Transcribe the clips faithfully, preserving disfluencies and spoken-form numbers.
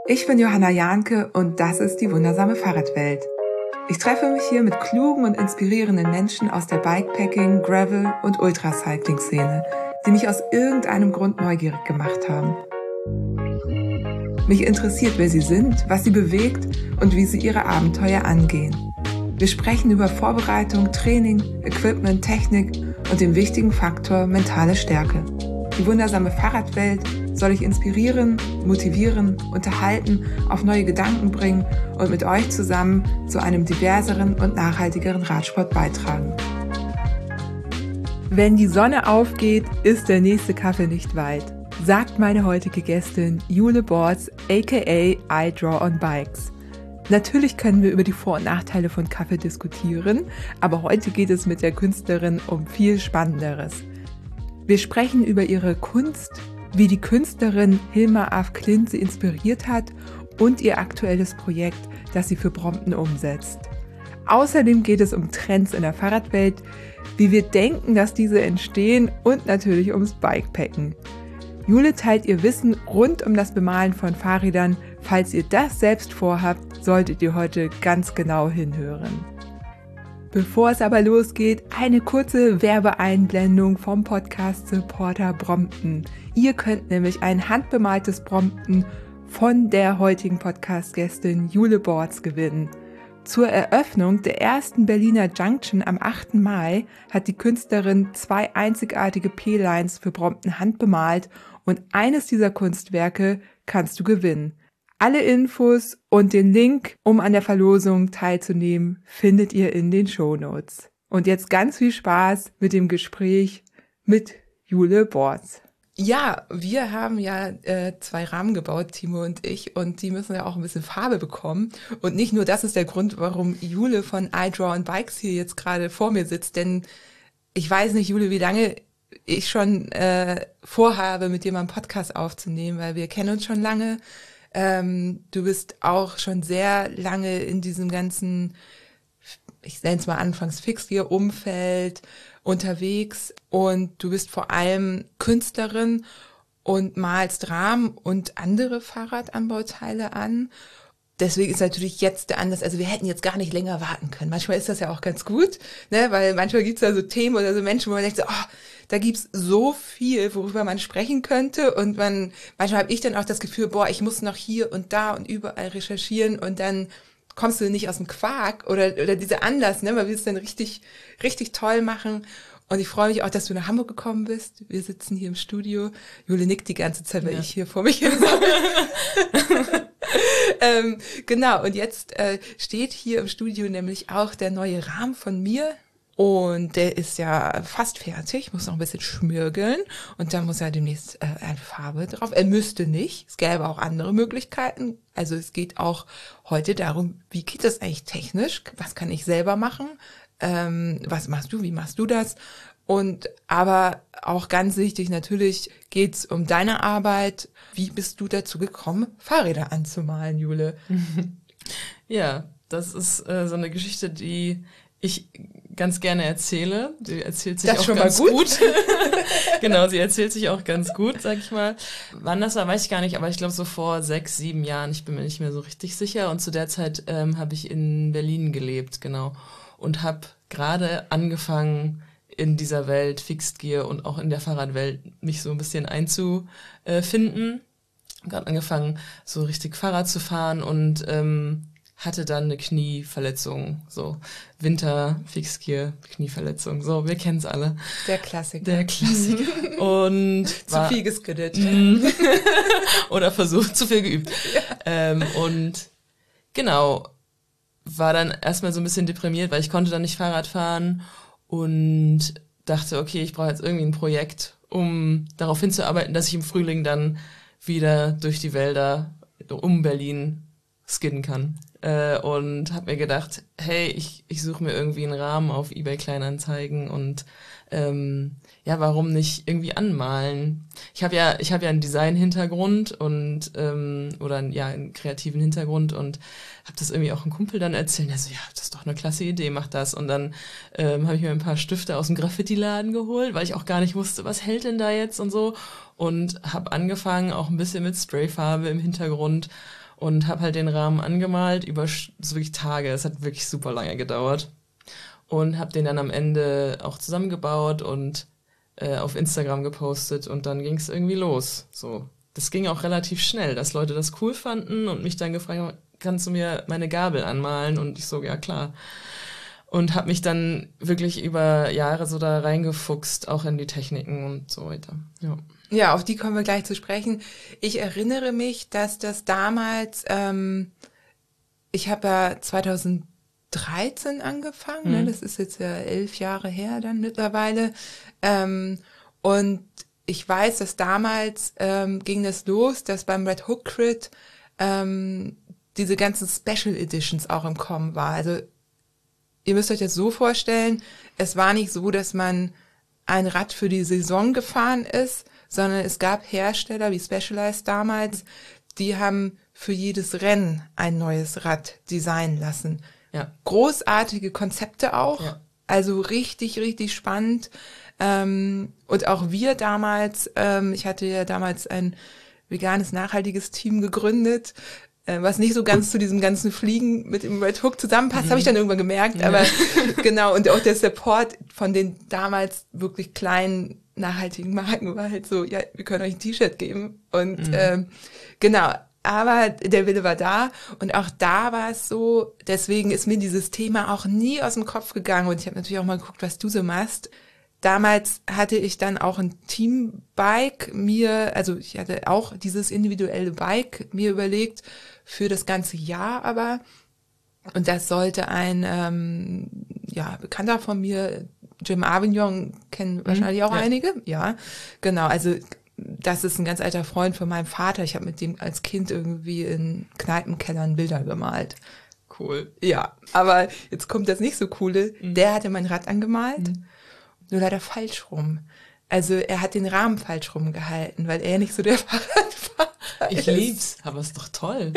Ich bin Johanna Jahnke und das ist die wundersame Fahrradwelt. Ich treffe mich hier mit klugen und inspirierenden Menschen aus der Bikepacking-, Gravel- und Ultracycling-Szene, die mich aus irgendeinem Grund neugierig gemacht haben. Mich interessiert, wer sie sind, was sie bewegt und wie sie ihre Abenteuer angehen. Wir sprechen über Vorbereitung, Training, Equipment, Technik und den wichtigen Faktor mentale Stärke. Die wundersame Fahrradwelt soll ich inspirieren, motivieren, unterhalten, auf neue Gedanken bringen und mit euch zusammen zu einem diverseren und nachhaltigeren Radsport beitragen. Wenn die Sonne aufgeht, ist der nächste Kaffee nicht weit, sagt meine heutige Gästin Jule Borz, aka I Draw on Bikes. Natürlich können wir über die Vor- und Nachteile von Kaffee diskutieren, aber heute geht es mit der Künstlerin um viel Spannenderes. Wir sprechen über ihre Kunst, wie die Künstlerin Hilma af Klint sie inspiriert hat und ihr aktuelles Projekt, das sie für Brompton umsetzt. Außerdem geht es um Trends in der Fahrradwelt, wie wir denken, dass diese entstehen und natürlich ums Bikepacken. Jule teilt ihr Wissen rund um das Bemalen von Fahrrädern. Falls ihr das selbst vorhabt, solltet ihr heute ganz genau hinhören. Bevor es aber losgeht, eine kurze Werbeeinblendung vom Podcast-Supporter Brompton. Ihr könnt nämlich ein handbemaltes Brompton von der heutigen Podcast-Gästin Jule Borz gewinnen. Zur Eröffnung der ersten Berliner Junction am achten Mai hat die Künstlerin zwei einzigartige P-Lines für Brompton handbemalt und eines dieser Kunstwerke kannst du gewinnen. Alle Infos und den Link, um an der Verlosung teilzunehmen, findet ihr in den Shownotes. Und jetzt ganz viel Spaß mit dem Gespräch mit Jule Borz. Ja, wir haben ja äh, zwei Rahmen gebaut, Timo und ich, und die müssen ja auch ein bisschen Farbe bekommen. Und nicht nur das ist der Grund, warum Jule von I Draw on Bikes hier jetzt gerade vor mir sitzt, denn ich weiß nicht, Jule, wie lange ich schon äh, vorhabe, mit dir mal einen Podcast aufzunehmen, weil wir kennen uns schon lange. Ähm, du bist auch schon sehr lange in diesem ganzen, ich nenne es mal anfangs Fixgear-Umfeld unterwegs und du bist vor allem Künstlerin und malst Rahmen und andere Fahrradanbauteile an. Deswegen ist natürlich jetzt der Anlass, also wir hätten jetzt gar nicht länger warten können. Manchmal ist das ja auch ganz gut, ne, weil manchmal gibt's da so Themen oder so Menschen, wo man denkt so, oh, da gibt's so viel, worüber man sprechen könnte und man, manchmal habe ich dann auch das Gefühl, boah, ich muss noch hier und da und überall recherchieren und dann kommst du nicht aus dem Quark oder oder dieser Anlass, ne, weil wir es dann richtig richtig toll machen. Und ich freue mich auch, dass du nach Hamburg gekommen bist. Wir sitzen hier im Studio. Jule nickt die ganze Zeit, weil ja. ich hier vor mich hin ähm, genau, und jetzt äh, steht hier im Studio nämlich auch der neue Rahmen von mir. Und der ist ja fast fertig, muss noch ein bisschen schmirgeln. Und dann muss ja demnächst äh, eine Farbe drauf. Er müsste nicht, es gäbe auch andere Möglichkeiten. Also es geht auch heute darum, wie geht das eigentlich technisch? Was kann ich selber machen? Ähm, was machst du? Wie machst du das? Und aber auch ganz wichtig, natürlich geht's um deine Arbeit. Wie bist du dazu gekommen, Fahrräder anzumalen, Jule? Ja, das ist äh, so eine Geschichte, die ich ganz gerne erzähle. Die erzählt sich das auch schon ganz mal gut. gut. Genau, sie erzählt sich auch ganz gut, sag ich mal. Wann das war, weiß ich gar nicht, aber ich glaube so vor sechs, sieben Jahren, ich bin mir nicht mehr so richtig sicher. Und zu der Zeit ähm, habe ich in Berlin gelebt, genau. Und habe gerade angefangen, in dieser Welt, Fixed Gear und auch in der Fahrradwelt, mich so ein bisschen einzufinden. Gerade angefangen, so richtig Fahrrad zu fahren und ähm, hatte dann eine Knieverletzung, so Winter, Fixed Gear, Knieverletzung, so, wir kennen es alle. Der Klassiker. Der Klassiker. Und zu war, viel geskiddert. Oder versucht, zu viel geübt. Ja. Ähm, und genau, war dann erstmal so ein bisschen deprimiert, weil ich konnte dann nicht Fahrrad fahren und dachte, okay, ich brauche jetzt irgendwie ein Projekt, um darauf hinzuarbeiten, dass ich im Frühling dann wieder durch die Wälder um Berlin skidden kann. Äh, und habe mir gedacht, hey, ich ich suche mir irgendwie einen Rahmen auf eBay Kleinanzeigen und ähm, ja, warum nicht irgendwie anmalen? Ich habe ja ich habe ja einen Design-Hintergrund und ähm, oder ja einen kreativen Hintergrund und habe das irgendwie auch einem Kumpel dann erzählt. Also ja, das ist doch eine klasse Idee, mach das. Und dann ähm, habe ich mir ein paar Stifte aus dem Graffiti-Laden geholt, weil ich auch gar nicht wusste, was hält denn da jetzt und so. Und habe angefangen auch ein bisschen mit Sprayfarbe im Hintergrund und habe halt den Rahmen angemalt über so wirklich Tage. Es hat wirklich super lange gedauert und habe den dann am Ende auch zusammengebaut und äh, auf Instagram gepostet und dann ging es irgendwie los. So, das ging auch relativ schnell, dass Leute das cool fanden und mich dann gefragt haben, kannst du mir meine Gabel anmalen? Und ich so, ja klar. Und habe mich dann wirklich über Jahre so da reingefuchst, auch in die Techniken und so weiter. Ja, ja, auf die kommen wir gleich zu sprechen. Ich erinnere mich, dass das damals, ähm, ich habe ja zweitausenddreizehn angefangen, mhm. ne? Das ist jetzt ja elf Jahre her dann mittlerweile. Ähm, und ich weiß, dass damals ähm, ging das los, dass beim Red Hook Crit ähm, diese ganzen Special Editions auch im Kommen war. Also ihr müsst euch das so vorstellen, es war nicht so, dass man ein Rad für die Saison gefahren ist, sondern es gab Hersteller wie Specialized damals, die haben für jedes Rennen ein neues Rad designen lassen. Ja. Großartige Konzepte auch, ja. Also richtig, richtig spannend. Ähm, und auch wir damals, ähm, ich hatte ja damals ein veganes, nachhaltiges Team gegründet, was nicht so ganz zu diesem ganzen Fliegen mit dem Red Hook zusammenpasst, mhm. habe ich dann irgendwann gemerkt. Ja. Aber genau, und auch der Support von den damals wirklich kleinen, nachhaltigen Marken war halt so, ja, wir können euch ein T-Shirt geben. Und mhm. ähm, genau, aber der Wille war da. Und auch da war es so, deswegen ist mir dieses Thema auch nie aus dem Kopf gegangen. Und ich habe natürlich auch mal geguckt, was du so machst. Damals hatte ich dann auch ein Teambike mir, also ich hatte auch dieses individuelle Bike mir überlegt, für das ganze Jahr aber. Und das sollte ein ähm, ja Bekannter von mir, Jim Avignon, kennen wahrscheinlich auch ja. einige. Ja, genau. Also das ist ein ganz alter Freund von meinem Vater. Ich habe mit dem als Kind irgendwie in Kneipenkellern Bilder gemalt. Cool. Ja, aber jetzt kommt das nicht so Coole. Mhm. Der hatte mein Rad angemalt. Mhm. Nur leider falsch rum. Also er hat den Rahmen falsch rum gehalten, weil er nicht so der Fahrradfahrer ist. Ich lieb's, aber ist doch toll.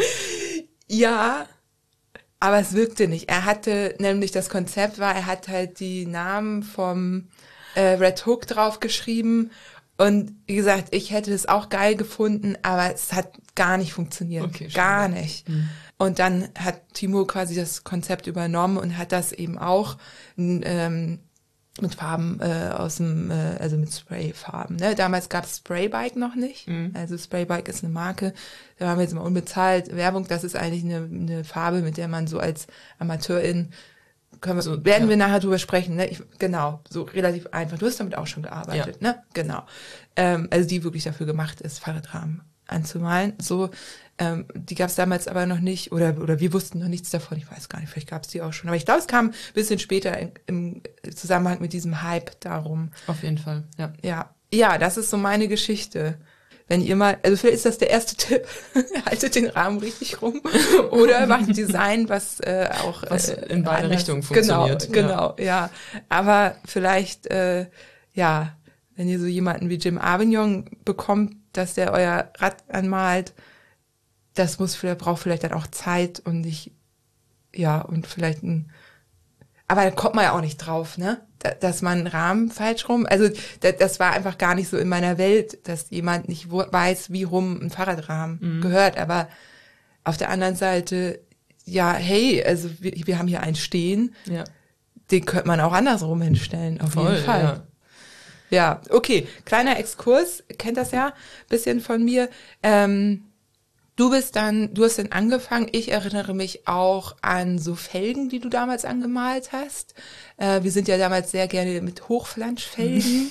Ja, aber es wirkte nicht. Er hatte, nämlich das Konzept war, er hat halt die Namen vom äh, Red Hook draufgeschrieben und wie gesagt, ich hätte es auch geil gefunden, aber es hat gar nicht funktioniert. Okay, gar nicht. Mhm. Und dann hat Timo quasi das Konzept übernommen und hat das eben auch ähm, mit Farben äh, aus dem, äh, also mit Sprayfarben. Ne? Damals gab es Spraybike noch nicht. Mhm. Also Spraybike ist eine Marke, da haben wir jetzt mal unbezahlt Werbung. Das ist eigentlich eine, eine Farbe, mit der man so als Amateurin, können wir, so, werden ja. wir nachher drüber sprechen. Ne? Ich, genau, so relativ einfach. Du hast damit auch schon gearbeitet, ja. ne? Genau. Ähm, also die wirklich dafür gemacht ist, Fahrradrahmen anzumalen. So, ähm, die gab es damals aber noch nicht, oder oder wir wussten noch nichts davon, ich weiß gar nicht, vielleicht gab es die auch schon. Aber ich glaube, es kam ein bisschen später in, im Zusammenhang mit diesem Hype darum. Auf jeden Fall, ja. Ja, ja, das ist so meine Geschichte. Wenn ihr mal, also vielleicht ist das der erste Tipp, haltet den Rahmen richtig rum oder macht ein Design, was äh, auch was äh, in beide anders, Richtungen funktioniert. Genau, genau, ja. ja. Aber vielleicht, äh, ja, wenn ihr so jemanden wie Jim Avignon bekommt, dass der euer Rad anmalt, das muss vielleicht, braucht vielleicht dann auch Zeit und nicht, ja, und vielleicht ein, aber da kommt man ja auch nicht drauf, ne? Dass man einen Rahmen falsch rum, also das war einfach gar nicht so in meiner Welt, dass jemand nicht weiß, wie rum ein Fahrradrahmen mhm. gehört, aber auf der anderen Seite, ja, hey, also wir, wir haben hier einen stehen, ja. Den könnte man auch andersrum hinstellen, auf Voll, jeden Fall. Ja. Ja, okay, kleiner Exkurs, kennt das ja, bisschen von mir. Ähm, du bist dann, du hast dann angefangen, ich erinnere mich auch an so Felgen, die du damals angemalt hast. Äh, wir sind ja damals sehr gerne mit Hochflanschfelgen.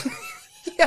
ja.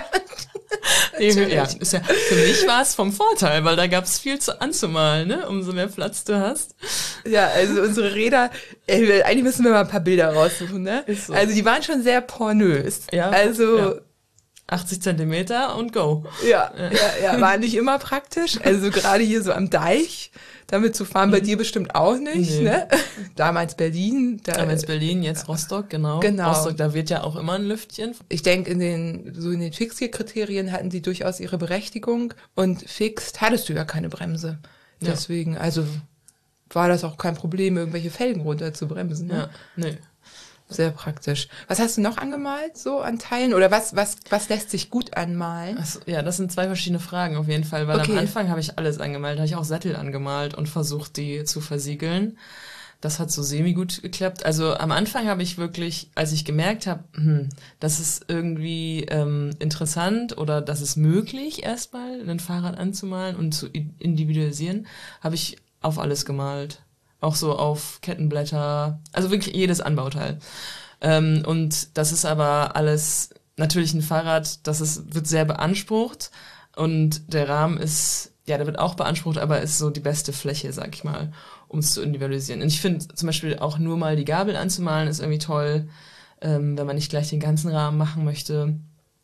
ja, ist ja, für mich war es vom Vorteil, weil da gab es viel zu anzumalen, ne? Umso mehr Platz du hast. Ja, also unsere Räder, ey, eigentlich müssen wir mal ein paar Bilder raussuchen, ne? Ist so. Also die waren schon sehr pornös. Ja, also ja. achtzig Zentimeter und go. Ja, ja, ja, ja, war nicht immer praktisch. Also gerade hier so am Deich, damit zu fahren, bei dir bestimmt auch nicht, nee. ne? Damals Berlin. Da, Damals Berlin, jetzt Rostock, genau. genau. Rostock, da wird ja auch immer ein Lüftchen. Ich denke, in den, so in den Fixie-Kriterien hatten die durchaus ihre Berechtigung und fixt hattest du ja keine Bremse. Ja. Deswegen, also war das auch kein Problem, irgendwelche Felgen runter zu bremsen. Ne? Ja, nee. Sehr praktisch. Was hast du noch angemalt, so an Teilen? Oder was, was, was lässt sich gut anmalen? Also, ja, das sind zwei verschiedene Fragen auf jeden Fall, weil Okay. am Anfang habe ich alles angemalt, da habe ich auch Sättel angemalt und versucht, die zu versiegeln. Das hat so semi-gut geklappt. Also am Anfang habe ich wirklich, als ich gemerkt habe, hm, das ist irgendwie ähm, interessant oder das ist möglich, erstmal ein Fahrrad anzumalen und zu individualisieren, habe ich auf alles gemalt. Auch so auf Kettenblätter, also wirklich jedes Anbauteil. Ähm, und das ist aber alles natürlich ein Fahrrad, das ist, wird sehr beansprucht und der Rahmen ist, ja, der wird auch beansprucht, aber ist so die beste Fläche, sag ich mal, um es zu individualisieren. Und ich finde zum Beispiel auch nur mal die Gabel anzumalen ist irgendwie toll, ähm, wenn man nicht gleich den ganzen Rahmen machen möchte.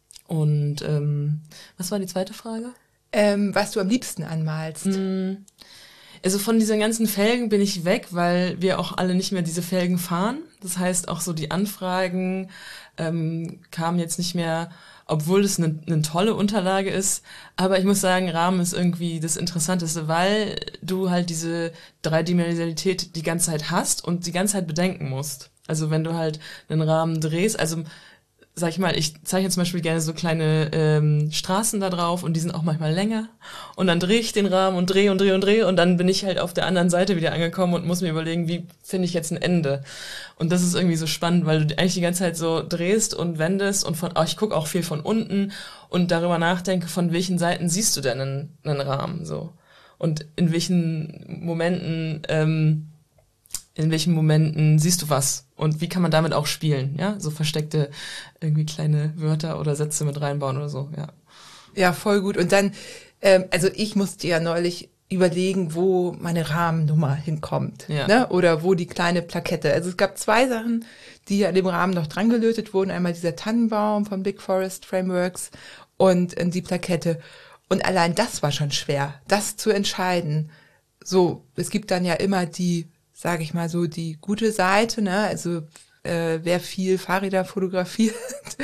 Und ähm, was war die zweite Frage? Ähm, was du am liebsten anmalst. Mm. Also von diesen ganzen Felgen bin ich weg, weil wir auch alle nicht mehr diese Felgen fahren. Das heißt, auch so die Anfragen ähm, kamen jetzt nicht mehr, obwohl das eine, eine tolle Unterlage ist. Aber ich muss sagen, Rahmen ist irgendwie das Interessanteste, weil du halt diese Dreidimensionalität die ganze Zeit hast und die ganze Zeit bedenken musst. Also wenn du halt einen Rahmen drehst, also sag ich mal, ich zeichne zum Beispiel gerne so kleine ähm, Straßen da drauf und die sind auch manchmal länger. Und dann drehe ich den Rahmen und drehe und drehe und drehe und dann bin ich halt auf der anderen Seite wieder angekommen und muss mir überlegen, wie finde ich jetzt ein Ende. Und das ist irgendwie so spannend, weil du eigentlich die ganze Zeit so drehst und wendest und von, oh, ich gucke auch viel von unten und darüber nachdenke, von welchen Seiten siehst du denn einen, einen Rahmen so. Und in welchen Momenten ähm, in welchen Momenten siehst du was und wie kann man damit auch spielen, ja, so versteckte irgendwie kleine Wörter oder Sätze mit reinbauen oder so, ja. Ja, voll gut. Und dann, ähm, also ich musste ja neulich überlegen, wo meine Rahmennummer hinkommt, Ja. ne? Oder wo die kleine Plakette. Also es gab zwei Sachen, die an dem Rahmen noch dran gelötet wurden. Einmal dieser Tannenbaum von Big Forest Frameworks und äh, die Plakette. Und allein das war schon schwer, das zu entscheiden. So, es gibt dann ja immer die, sage ich mal so, die gute Seite, ne? Also äh, wer viel Fahrräder fotografiert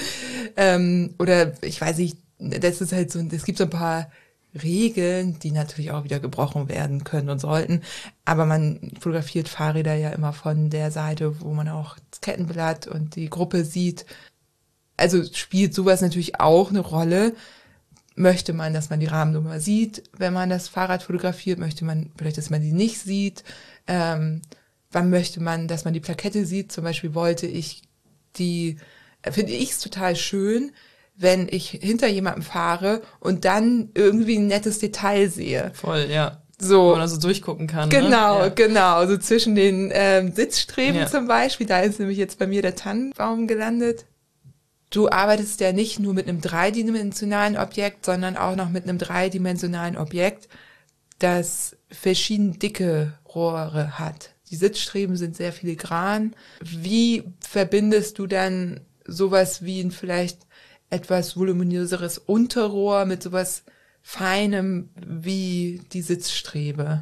ähm, oder ich weiß nicht, das ist halt so, es gibt so ein paar Regeln, die natürlich auch wieder gebrochen werden können und sollten, aber man fotografiert Fahrräder ja immer von der Seite, wo man auch das Kettenblatt und die Gruppe sieht. Also spielt sowas natürlich auch eine Rolle. Möchte man, dass man die Rahmennummer sieht, wenn man das Fahrrad fotografiert? Möchte man vielleicht, dass man die nicht sieht? Ähm, wann möchte man, dass man die Plakette sieht? Zum Beispiel wollte ich die, äh, finde ich es total schön, wenn ich hinter jemandem fahre und dann irgendwie ein nettes Detail sehe. Voll, ja. So. Wo man also durchgucken kann. Genau, ne? Ja. genau. So zwischen den ähm, Sitzstreben Ja. zum Beispiel. Da ist nämlich jetzt bei mir der Tannenbaum gelandet. Du arbeitest ja nicht nur mit einem dreidimensionalen Objekt, sondern auch noch mit einem dreidimensionalen Objekt, das verschieden dicke Rohre hat. Die Sitzstreben sind sehr filigran. Wie verbindest du dann sowas wie ein vielleicht etwas voluminöseres Unterrohr mit sowas Feinem wie die Sitzstrebe?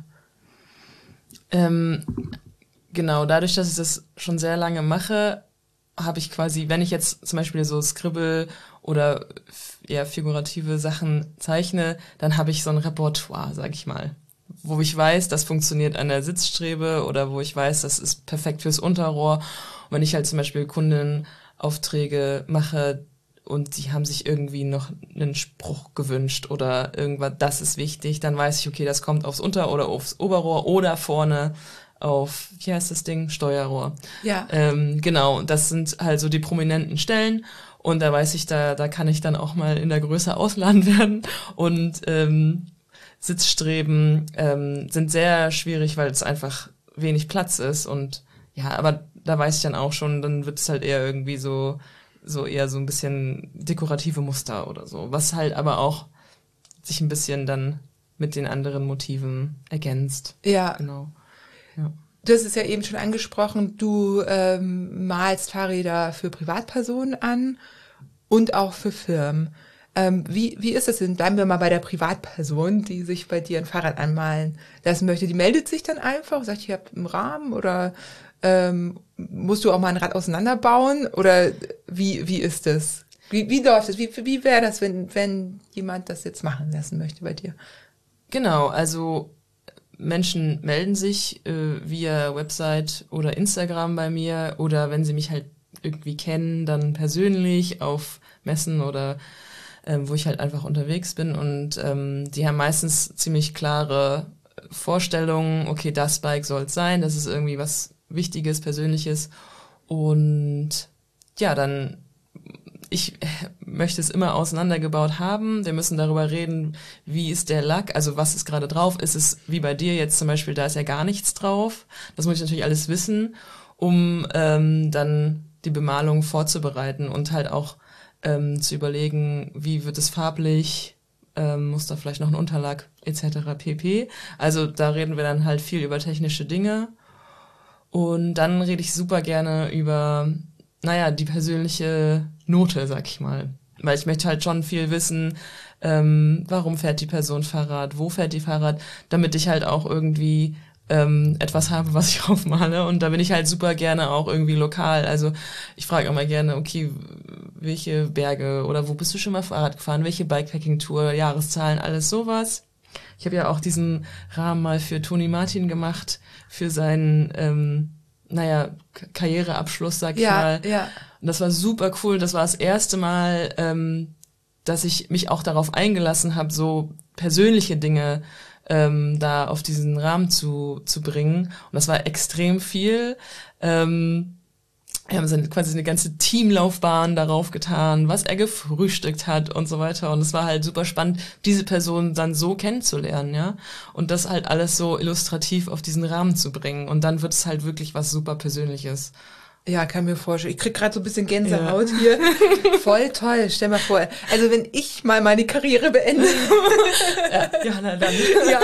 Ähm, genau, dadurch, dass ich das schon sehr lange mache, habe ich quasi, wenn ich jetzt zum Beispiel so Scribble oder ja, figurative Sachen zeichne, dann habe ich so ein Repertoire, sag ich mal, wo ich weiß, das funktioniert an der Sitzstrebe oder wo ich weiß, das ist perfekt fürs Unterrohr. Und wenn ich halt zum Beispiel Kundenaufträge mache und die haben sich irgendwie noch einen Spruch gewünscht oder irgendwas, das ist wichtig, dann weiß ich, okay, das kommt aufs Unter- oder aufs Oberrohr oder vorne auf, wie heißt das Ding? Steuerrohr. Ja. Ähm, genau, das sind halt so die prominenten Stellen und da weiß ich, da da kann ich dann auch mal in der Größe ausladen werden und ähm, Sitzstreben ähm, sind sehr schwierig, weil es einfach wenig Platz ist und ja, aber da weiß ich dann auch schon, dann wird es halt eher irgendwie so so eher so ein bisschen dekorative Muster oder so, was halt aber auch sich ein bisschen dann mit den anderen Motiven ergänzt. Ja. Genau. Ja. Du hast es ja eben schon angesprochen, du ähm, malst Fahrräder für Privatpersonen an und auch für Firmen. Ähm, wie, wie ist das denn? Bleiben wir mal bei der Privatperson, die sich bei dir ein Fahrrad anmalen lassen möchte. Die meldet sich dann einfach, sagt, ich habe einen Rahmen oder ähm, musst du auch mal ein Rad auseinanderbauen oder wie, wie ist das? Wie, wie läuft das? Wie, wie wäre das, wenn, wenn jemand das jetzt machen lassen möchte bei dir? Genau, also Menschen melden sich äh, via Website oder Instagram bei mir oder wenn sie mich halt irgendwie kenne, dann persönlich auf Messen oder ähm, wo ich halt einfach unterwegs bin. Und ähm, die haben meistens ziemlich klare Vorstellungen, okay, das Bike soll es sein, das ist irgendwie was Wichtiges, Persönliches. Und ja, dann, ich möchte es immer auseinandergebaut haben. Wir müssen darüber reden, wie ist der Lack, also was ist gerade drauf. Ist es wie bei dir jetzt zum Beispiel, da ist ja gar nichts drauf. Das muss ich natürlich alles wissen, um ähm, dann die Bemalung vorzubereiten und halt auch ähm, zu überlegen, wie wird es farblich, ähm, muss da vielleicht noch ein Unterlack et cetera pp. Also da reden wir dann halt viel über technische Dinge. Und dann rede ich super gerne über, naja, die persönliche Note, sag ich mal. Weil ich möchte halt schon viel wissen, ähm, warum fährt die Person Fahrrad, wo fährt die Fahrrad, damit ich halt auch irgendwie ähm, etwas habe, was ich aufmale. Und da bin ich halt super gerne auch irgendwie lokal. Also ich frage immer gerne, okay, welche Berge oder wo bist du schon mal Fahrrad gefahren, welche Bikepacking-Tour, Jahreszahlen, alles sowas. Ich habe ja auch diesen Rahmen mal für Toni Martin gemacht, für seinen, ähm, naja, K- Karriereabschluss, sag ich Ja, mal. ja. Und das war super cool. Das war das erste Mal, ähm, dass ich mich auch darauf eingelassen habe, so persönliche Dinge ähm, da auf diesen Rahmen zu zu bringen. Und das war extrem viel. Ähm, wir haben so eine, quasi eine ganze Teamlaufbahn darauf getan, was er gefrühstückt hat und so weiter. Und es war halt super spannend, diese Person dann so kennenzulernen, ja. Und das halt alles so illustrativ auf diesen Rahmen zu bringen. Und dann wird es halt wirklich was super Persönliches. Ja, kann mir vorstellen. Ich krieg gerade so ein bisschen Gänsehaut ja. hier. Voll toll. Stell mal vor. Also wenn ich mal meine Karriere beende. ja, ja, na dann. ja.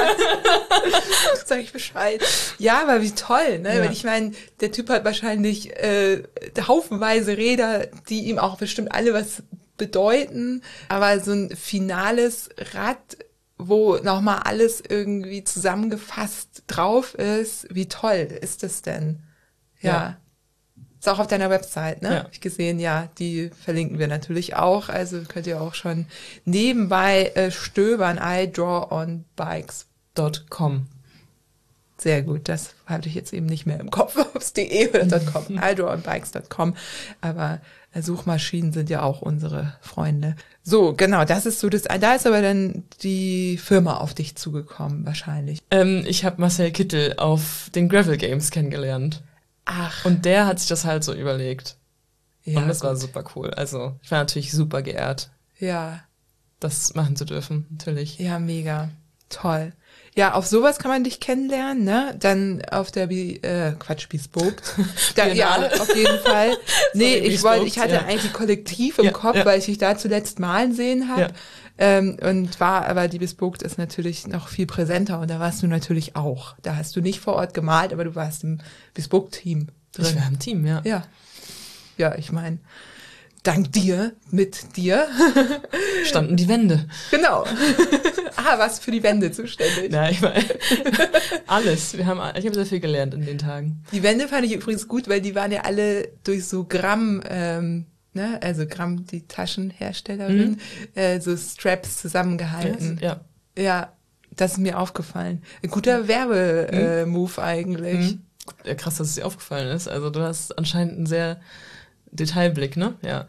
Sag ich Bescheid. Ja, aber wie toll, ne? Ja. Weil ich meine, der Typ hat wahrscheinlich äh, haufenweise Räder, die ihm auch bestimmt alle was bedeuten. Aber so ein finales Rad, wo nochmal alles irgendwie zusammengefasst drauf ist, wie toll ist das denn? Ja. ja. Ist auch auf deiner Website, ne? Ja. Hab ich gesehen, ja, die verlinken wir natürlich auch. Also könnt ihr auch schon nebenbei äh, stöbern, i draw on bikes dot com. Sehr gut, das hatte ich jetzt eben nicht mehr im Kopf, aufs .de oder .com, i draw on bikes dot com. Aber äh, Suchmaschinen sind ja auch unsere Freunde. So, genau, das ist so das. Da ist aber dann die Firma auf dich zugekommen, wahrscheinlich. Ähm, ich habe Marcel Kittel auf den Gravel Games kennengelernt. Ach. Und der hat sich das halt so überlegt. Ja, und das gut. war super cool. Also ich war natürlich super geehrt. Ja. Das machen zu dürfen, natürlich. Ja, mega. Toll. Ja, auf sowas kann man dich kennenlernen, ne? Dann auf der, Bi- äh, Quatsch, Bespoke. Da, ja, auf jeden Fall. Nee, Sorry, ich wollte, ich hatte ja. eigentlich Kollektiv im ja, Kopf, ja. weil ich dich da zuletzt malen sehen habe. Ja. Ähm, und war, aber die Bespoke ist natürlich noch viel präsenter und da warst du natürlich auch. Da hast du nicht vor Ort gemalt, aber du warst im Bespoke-Team drin. Ich war im Team, ja. Ja. Ja, ich meine, dank dir, mit dir standen die Wände. Genau. Ah, warst für die Wände zuständig? Ja, ich meine, alles. Wir haben, ich habe sehr viel gelernt in den Tagen. Die Wände fand ich übrigens gut, weil die waren ja alle durch so Gramm, ähm, ne, also Gramm, die Taschenherstellerin, mhm. äh, so Straps zusammengehalten. Ja. Ja, das ist mir aufgefallen. Ein guter Werbe-Move mhm. äh, eigentlich. Mhm. Ja, krass, dass es dir aufgefallen ist. Also du hast anscheinend einen sehr Detailblick, ne? Ja.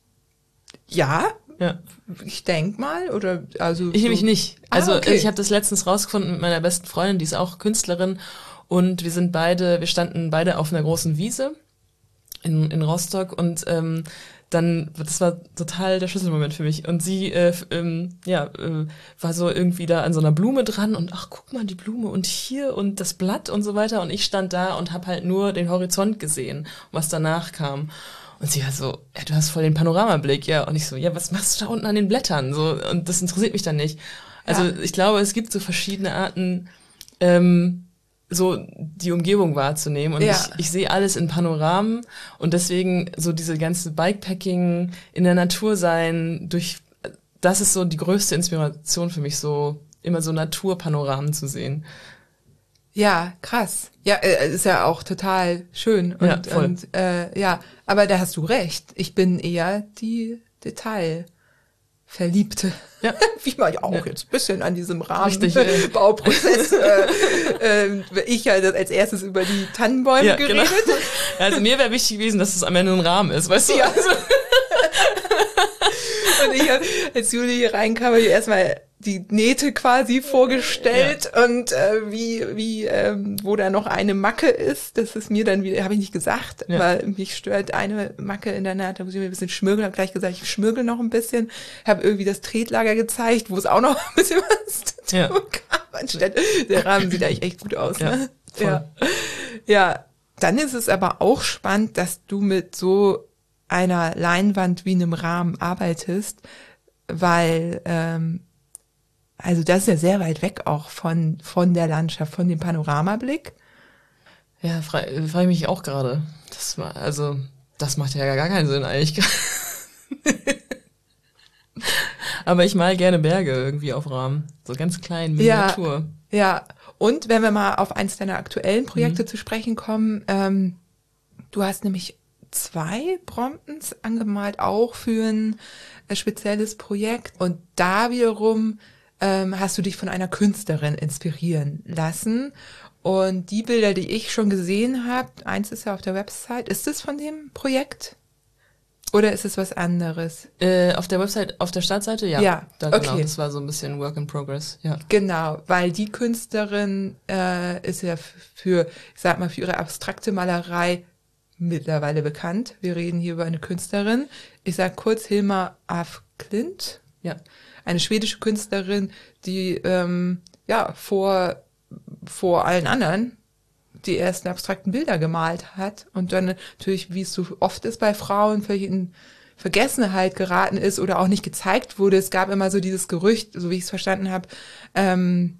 Ja, ja. Ich denk mal, oder also. Ich nämlich so. nicht. Also ah, okay. ich habe das letztens rausgefunden mit meiner besten Freundin, die ist auch Künstlerin und wir sind beide, wir standen beide auf einer großen Wiese in, in Rostock und ähm, dann, das war total der Schlüsselmoment für mich. Und sie, äh, ähm, ja, äh, war so irgendwie da an so einer Blume dran und ach, guck mal, die Blume und hier und das Blatt und so weiter. Und ich stand da und habe halt nur den Horizont gesehen, was danach kam. Und sie war so, ja, du hast voll den Panoramablick, ja. Und ich so, ja, was machst du da unten an den Blättern? So, und das interessiert mich dann nicht. Also ja. Ich glaube, es gibt so verschiedene Arten, ähm, so die Umgebung wahrzunehmen. Und ja. ich, ich sehe alles in Panoramen. Und deswegen so diese ganze Bikepacking, in der Natur sein, durch, das ist so die größte Inspiration für mich, so immer so Naturpanoramen zu sehen. Ja, krass. Ja, äh, ist ja auch total schön. Und, ja, voll. und äh, ja, aber da hast du recht. Ich bin eher die Detailfrau. Verliebte. Ja. Wie man ja auch ja. jetzt ein bisschen an diesem Rahmenbauprozess. äh, äh, ich ja als erstes über die Tannenbäume ja, geredet. Genau. Also mir wäre wichtig gewesen, dass es am Ende ein Rahmen ist, weißt du? Ja. Also. Und ich habe, als Julie hier reinkam, habe ich erstmal die Nähte quasi vorgestellt ja. und äh, wie, wie ähm, wo da noch eine Macke ist. Das ist mir dann wieder, habe ich nicht gesagt, ja. weil mich stört eine Macke in der Naht, da muss ich mir ein bisschen schmirgeln. Habe gleich gesagt, ich schmirgel noch ein bisschen. Habe irgendwie das Tretlager gezeigt, wo es auch noch ein bisschen was zu tun ja. gab. Anstatt, der Rahmen sieht eigentlich echt gut aus. Ja, ne? ja. ja, dann ist es aber auch spannend, dass du mit so einer Leinwand wie einem Rahmen arbeitest, weil ähm, also das ist ja sehr weit weg auch von von der Landschaft, von dem Panoramablick. Ja, frage frag ich mich auch gerade. Das war, also das macht ja gar keinen Sinn eigentlich. Aber ich mal gerne Berge irgendwie auf Rahmen, so ganz klein, Miniatur. Ja, ja. Und wenn wir mal auf eins deiner aktuellen Projekte mhm. zu sprechen kommen, ähm, du hast nämlich zwei Bromptons angemalt, auch für ein äh, spezielles Projekt. Und da wiederum ähm, hast du dich von einer Künstlerin inspirieren lassen. Und die Bilder, die ich schon gesehen habe, eins ist ja auf der Website. Ist es von dem Projekt? Oder ist es was anderes? Äh, auf der Website, auf der Startseite, ja. Ja, da, okay. Genau, das war so ein bisschen Work in Progress, ja. Genau, weil die Künstlerin äh, ist ja für, ich sag mal, für ihre abstrakte Malerei mittlerweile bekannt. Wir reden hier über eine Künstlerin. Ich sag kurz Hilma af Klint. Ja. Eine schwedische Künstlerin, die ähm, ja vor vor allen anderen die ersten abstrakten Bilder gemalt hat und dann natürlich, wie es so oft ist bei Frauen, völlig in Vergessenheit geraten ist oder auch nicht gezeigt wurde. Es gab immer so dieses Gerücht, so wie ich es verstanden habe, ähm,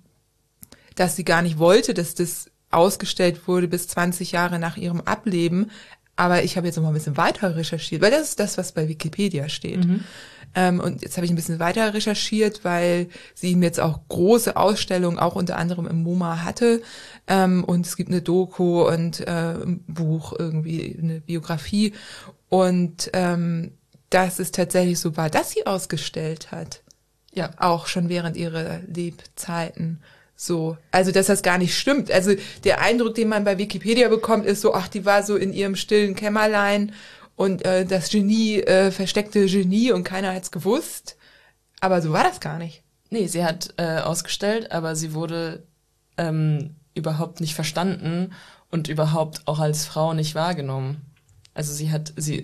dass sie gar nicht wollte, dass das ausgestellt wurde bis zwanzig Jahre nach ihrem Ableben. Aber ich habe jetzt noch mal ein bisschen weiter recherchiert, weil das ist das, was bei Wikipedia steht. Mhm. Ähm, und jetzt habe ich ein bisschen weiter recherchiert, weil sie eben jetzt auch große Ausstellungen, auch unter anderem im MoMA hatte. Ähm, und es gibt eine Doku und äh, ein Buch, irgendwie eine Biografie. Und ähm, dass es tatsächlich so war, dass sie ausgestellt hat. Ja, auch schon während ihrer Lebzeiten. So, also dass das gar nicht stimmt. Also der Eindruck, den man bei Wikipedia bekommt, ist so, ach, die war so in ihrem stillen Kämmerlein und äh, das Genie, äh, versteckte Genie und keiner hat's gewusst. Aber so war das gar nicht. Nee, sie hat äh, ausgestellt, aber sie wurde ähm, überhaupt nicht verstanden und überhaupt auch als Frau nicht wahrgenommen. Also sie hat, sie,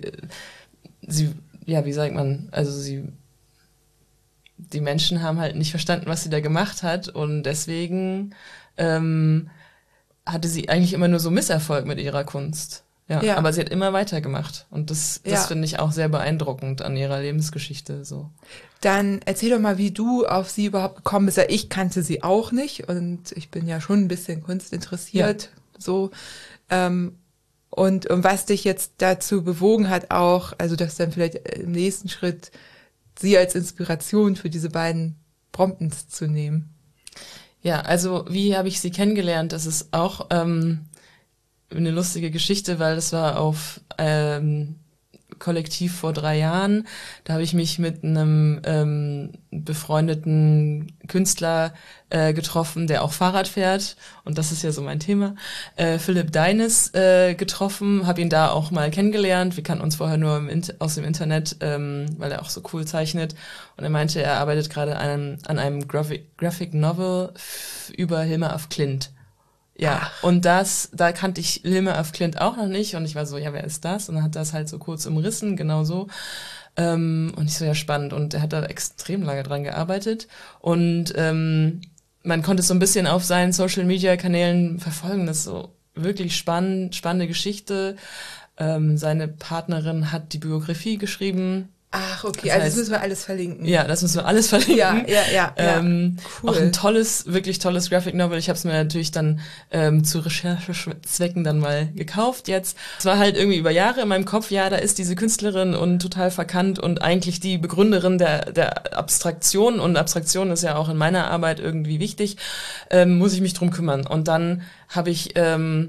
sie, ja, wie sagt man, also sie... Die Menschen haben halt nicht verstanden, was sie da gemacht hat und deswegen ähm, hatte sie eigentlich immer nur so Misserfolg mit ihrer Kunst. Ja, ja. Aber sie hat immer weitergemacht und das, das ja. finde ich auch sehr beeindruckend an ihrer Lebensgeschichte. So. Dann erzähl doch mal, wie du auf sie überhaupt gekommen bist. Ja, ich kannte sie auch nicht und ich bin ja schon ein bisschen kunstinteressiert. Ja. So ähm, und, und was dich jetzt dazu bewogen hat auch, also dass dann vielleicht im nächsten Schritt sie als Inspiration für diese beiden Bromptons zu nehmen. Ja, also wie habe ich sie kennengelernt? Das ist auch ähm, eine lustige Geschichte, weil das war auf ähm, Kollektiv vor drei Jahren. Da habe ich mich mit einem ähm, befreundeten Künstler äh, getroffen, der auch Fahrrad fährt. Und das ist ja so mein Thema. Äh, Philipp Deines äh, getroffen, habe ihn da auch mal kennengelernt. Wir kannten uns vorher nur im Inter- aus dem Internet, ähm, weil er auch so cool zeichnet. Und er meinte, er arbeitet gerade an einem, an einem Graphic, Graphic Novel f- über Hilma af Klint. Ja, Ach. Und das, da kannte ich Hilma af Klint auch noch nicht und ich war so, ja, wer ist das? Und dann hat das halt so kurz umrissen, genau so. Ähm, und ich so, ja, spannend. Und er hat da extrem lange dran gearbeitet und ähm, man konnte es so ein bisschen auf seinen Social-Media-Kanälen verfolgen. Das ist so wirklich spannend, spannende Geschichte. Ähm, seine Partnerin hat die Biografie geschrieben. Ach, okay, das also heißt, das müssen wir alles verlinken. Ja, das müssen wir alles verlinken. Ja, ja, ja. Ähm, ja. Cool. Auch ein tolles, wirklich tolles Graphic Novel. Ich habe es mir natürlich dann ähm, zu Recherchezwecken dann mal gekauft jetzt. Es war halt irgendwie über Jahre in meinem Kopf, ja, da ist diese Künstlerin und total verkannt und eigentlich die Begründerin der, der Abstraktion. Und Abstraktion ist ja auch in meiner Arbeit irgendwie wichtig. Ähm, muss ich mich drum kümmern. Und dann habe ich... Ähm,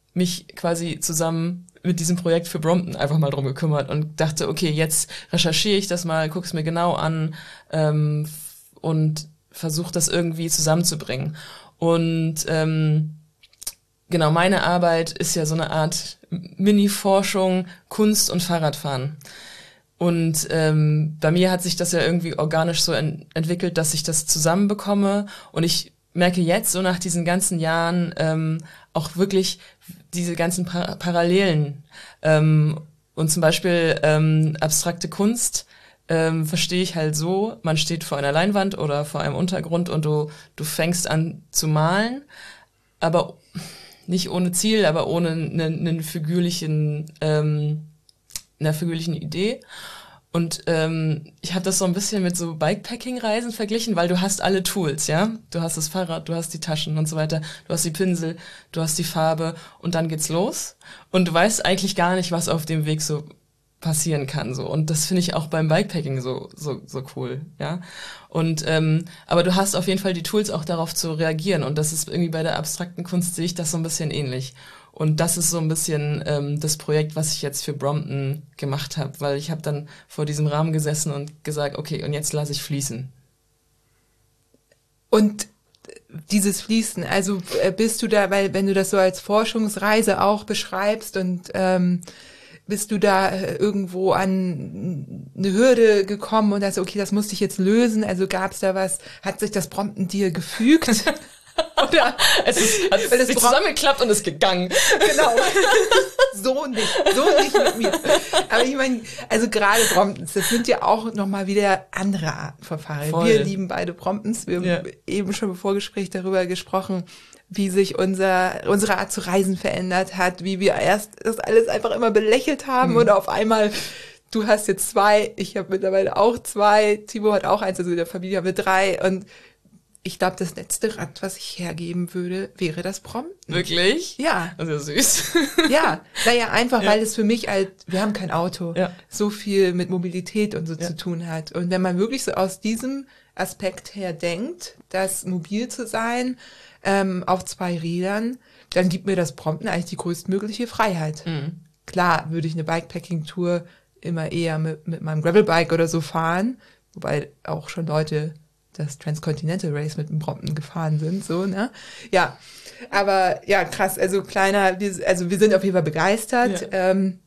mich quasi zusammen mit diesem Projekt für Brompton einfach mal drum gekümmert und dachte, okay, jetzt recherchiere ich das mal, guck's mir genau an ähm, und versuche das irgendwie zusammenzubringen. Und ähm, genau, meine Arbeit ist ja so eine Art Mini-Forschung, Kunst und Fahrradfahren. Und ähm, bei mir hat sich das ja irgendwie organisch so en- entwickelt, dass ich das zusammenbekomme. Und ich merke jetzt, so nach diesen ganzen Jahren, ähm, auch wirklich diese ganzen Par- Parallelen. Ähm, und zum Beispiel ähm, abstrakte Kunst ähm, verstehe ich halt so, man steht vor einer Leinwand oder vor einem Untergrund und du, du fängst an zu malen, aber nicht ohne Ziel, aber ohne einen, einen figürlichen, ähm, einer figürlichen Idee. Und ähm, ich habe das so ein bisschen mit so Bikepacking-Reisen verglichen, weil du hast alle Tools, ja. Du hast das Fahrrad, du hast die Taschen und so weiter, du hast die Pinsel, du hast die Farbe und dann geht's los. Und du weißt eigentlich gar nicht, was auf dem Weg so passieren kann, so. Und das finde ich auch beim Bikepacking so so so cool, ja. Und ähm, aber du hast auf jeden Fall die Tools, auch darauf zu reagieren. Und das ist irgendwie bei der abstrakten Kunst, sehe ich das so ein bisschen ähnlich. Und das ist so ein bisschen ähm, das Projekt, was ich jetzt für Brompton gemacht habe, weil ich habe dann vor diesem Rahmen gesessen und gesagt, okay, und jetzt lasse ich fließen. Und dieses Fließen, also äh, bist du da, weil wenn du das so als Forschungsreise auch beschreibst und ähm, bist du da äh, irgendwo an eine Hürde gekommen und hast, okay, das musste ich jetzt lösen, also gab es da was, hat sich das Brompton dir gefügt? Oder es ist, hat Weil es sich Brom- zusammengeklappt und ist gegangen. Genau. So nicht, so nicht mit mir. Aber ich meine, also gerade Bromptons, das sind ja auch nochmal wieder andere Arten von Fahrrädern. Voll. Wir lieben beide Bromptons. Wir Ja. haben eben schon im Vorgespräch darüber gesprochen, wie sich unser, unsere Art zu reisen verändert hat, wie wir erst das alles einfach immer belächelt haben Mhm. und auf einmal, du hast jetzt zwei, ich habe mittlerweile auch zwei, Timo hat auch eins, also in der Familie haben wir drei und ich glaube, das letzte Rad, was ich hergeben würde, wäre das Brompton. Wirklich? Ja, Also süß. ja, naja, einfach, Ja. weil es für mich halt, wir haben kein Auto, Ja. so viel mit Mobilität und so Ja. zu tun hat. Und wenn man wirklich so aus diesem Aspekt her denkt, dass mobil zu sein, ähm, auf zwei Rädern, dann gibt mir das Brompton eigentlich die größtmögliche Freiheit. Mhm. Klar würde ich eine Bikepacking-Tour immer eher mit, mit meinem Gravelbike oder so fahren, wobei auch schon Leute das Transcontinental Race mit dem Brompton gefahren sind, so, ne? Ja, aber ja, krass, also kleiner, wir, also wir sind auf jeden Fall begeistert. Ja. Ähm,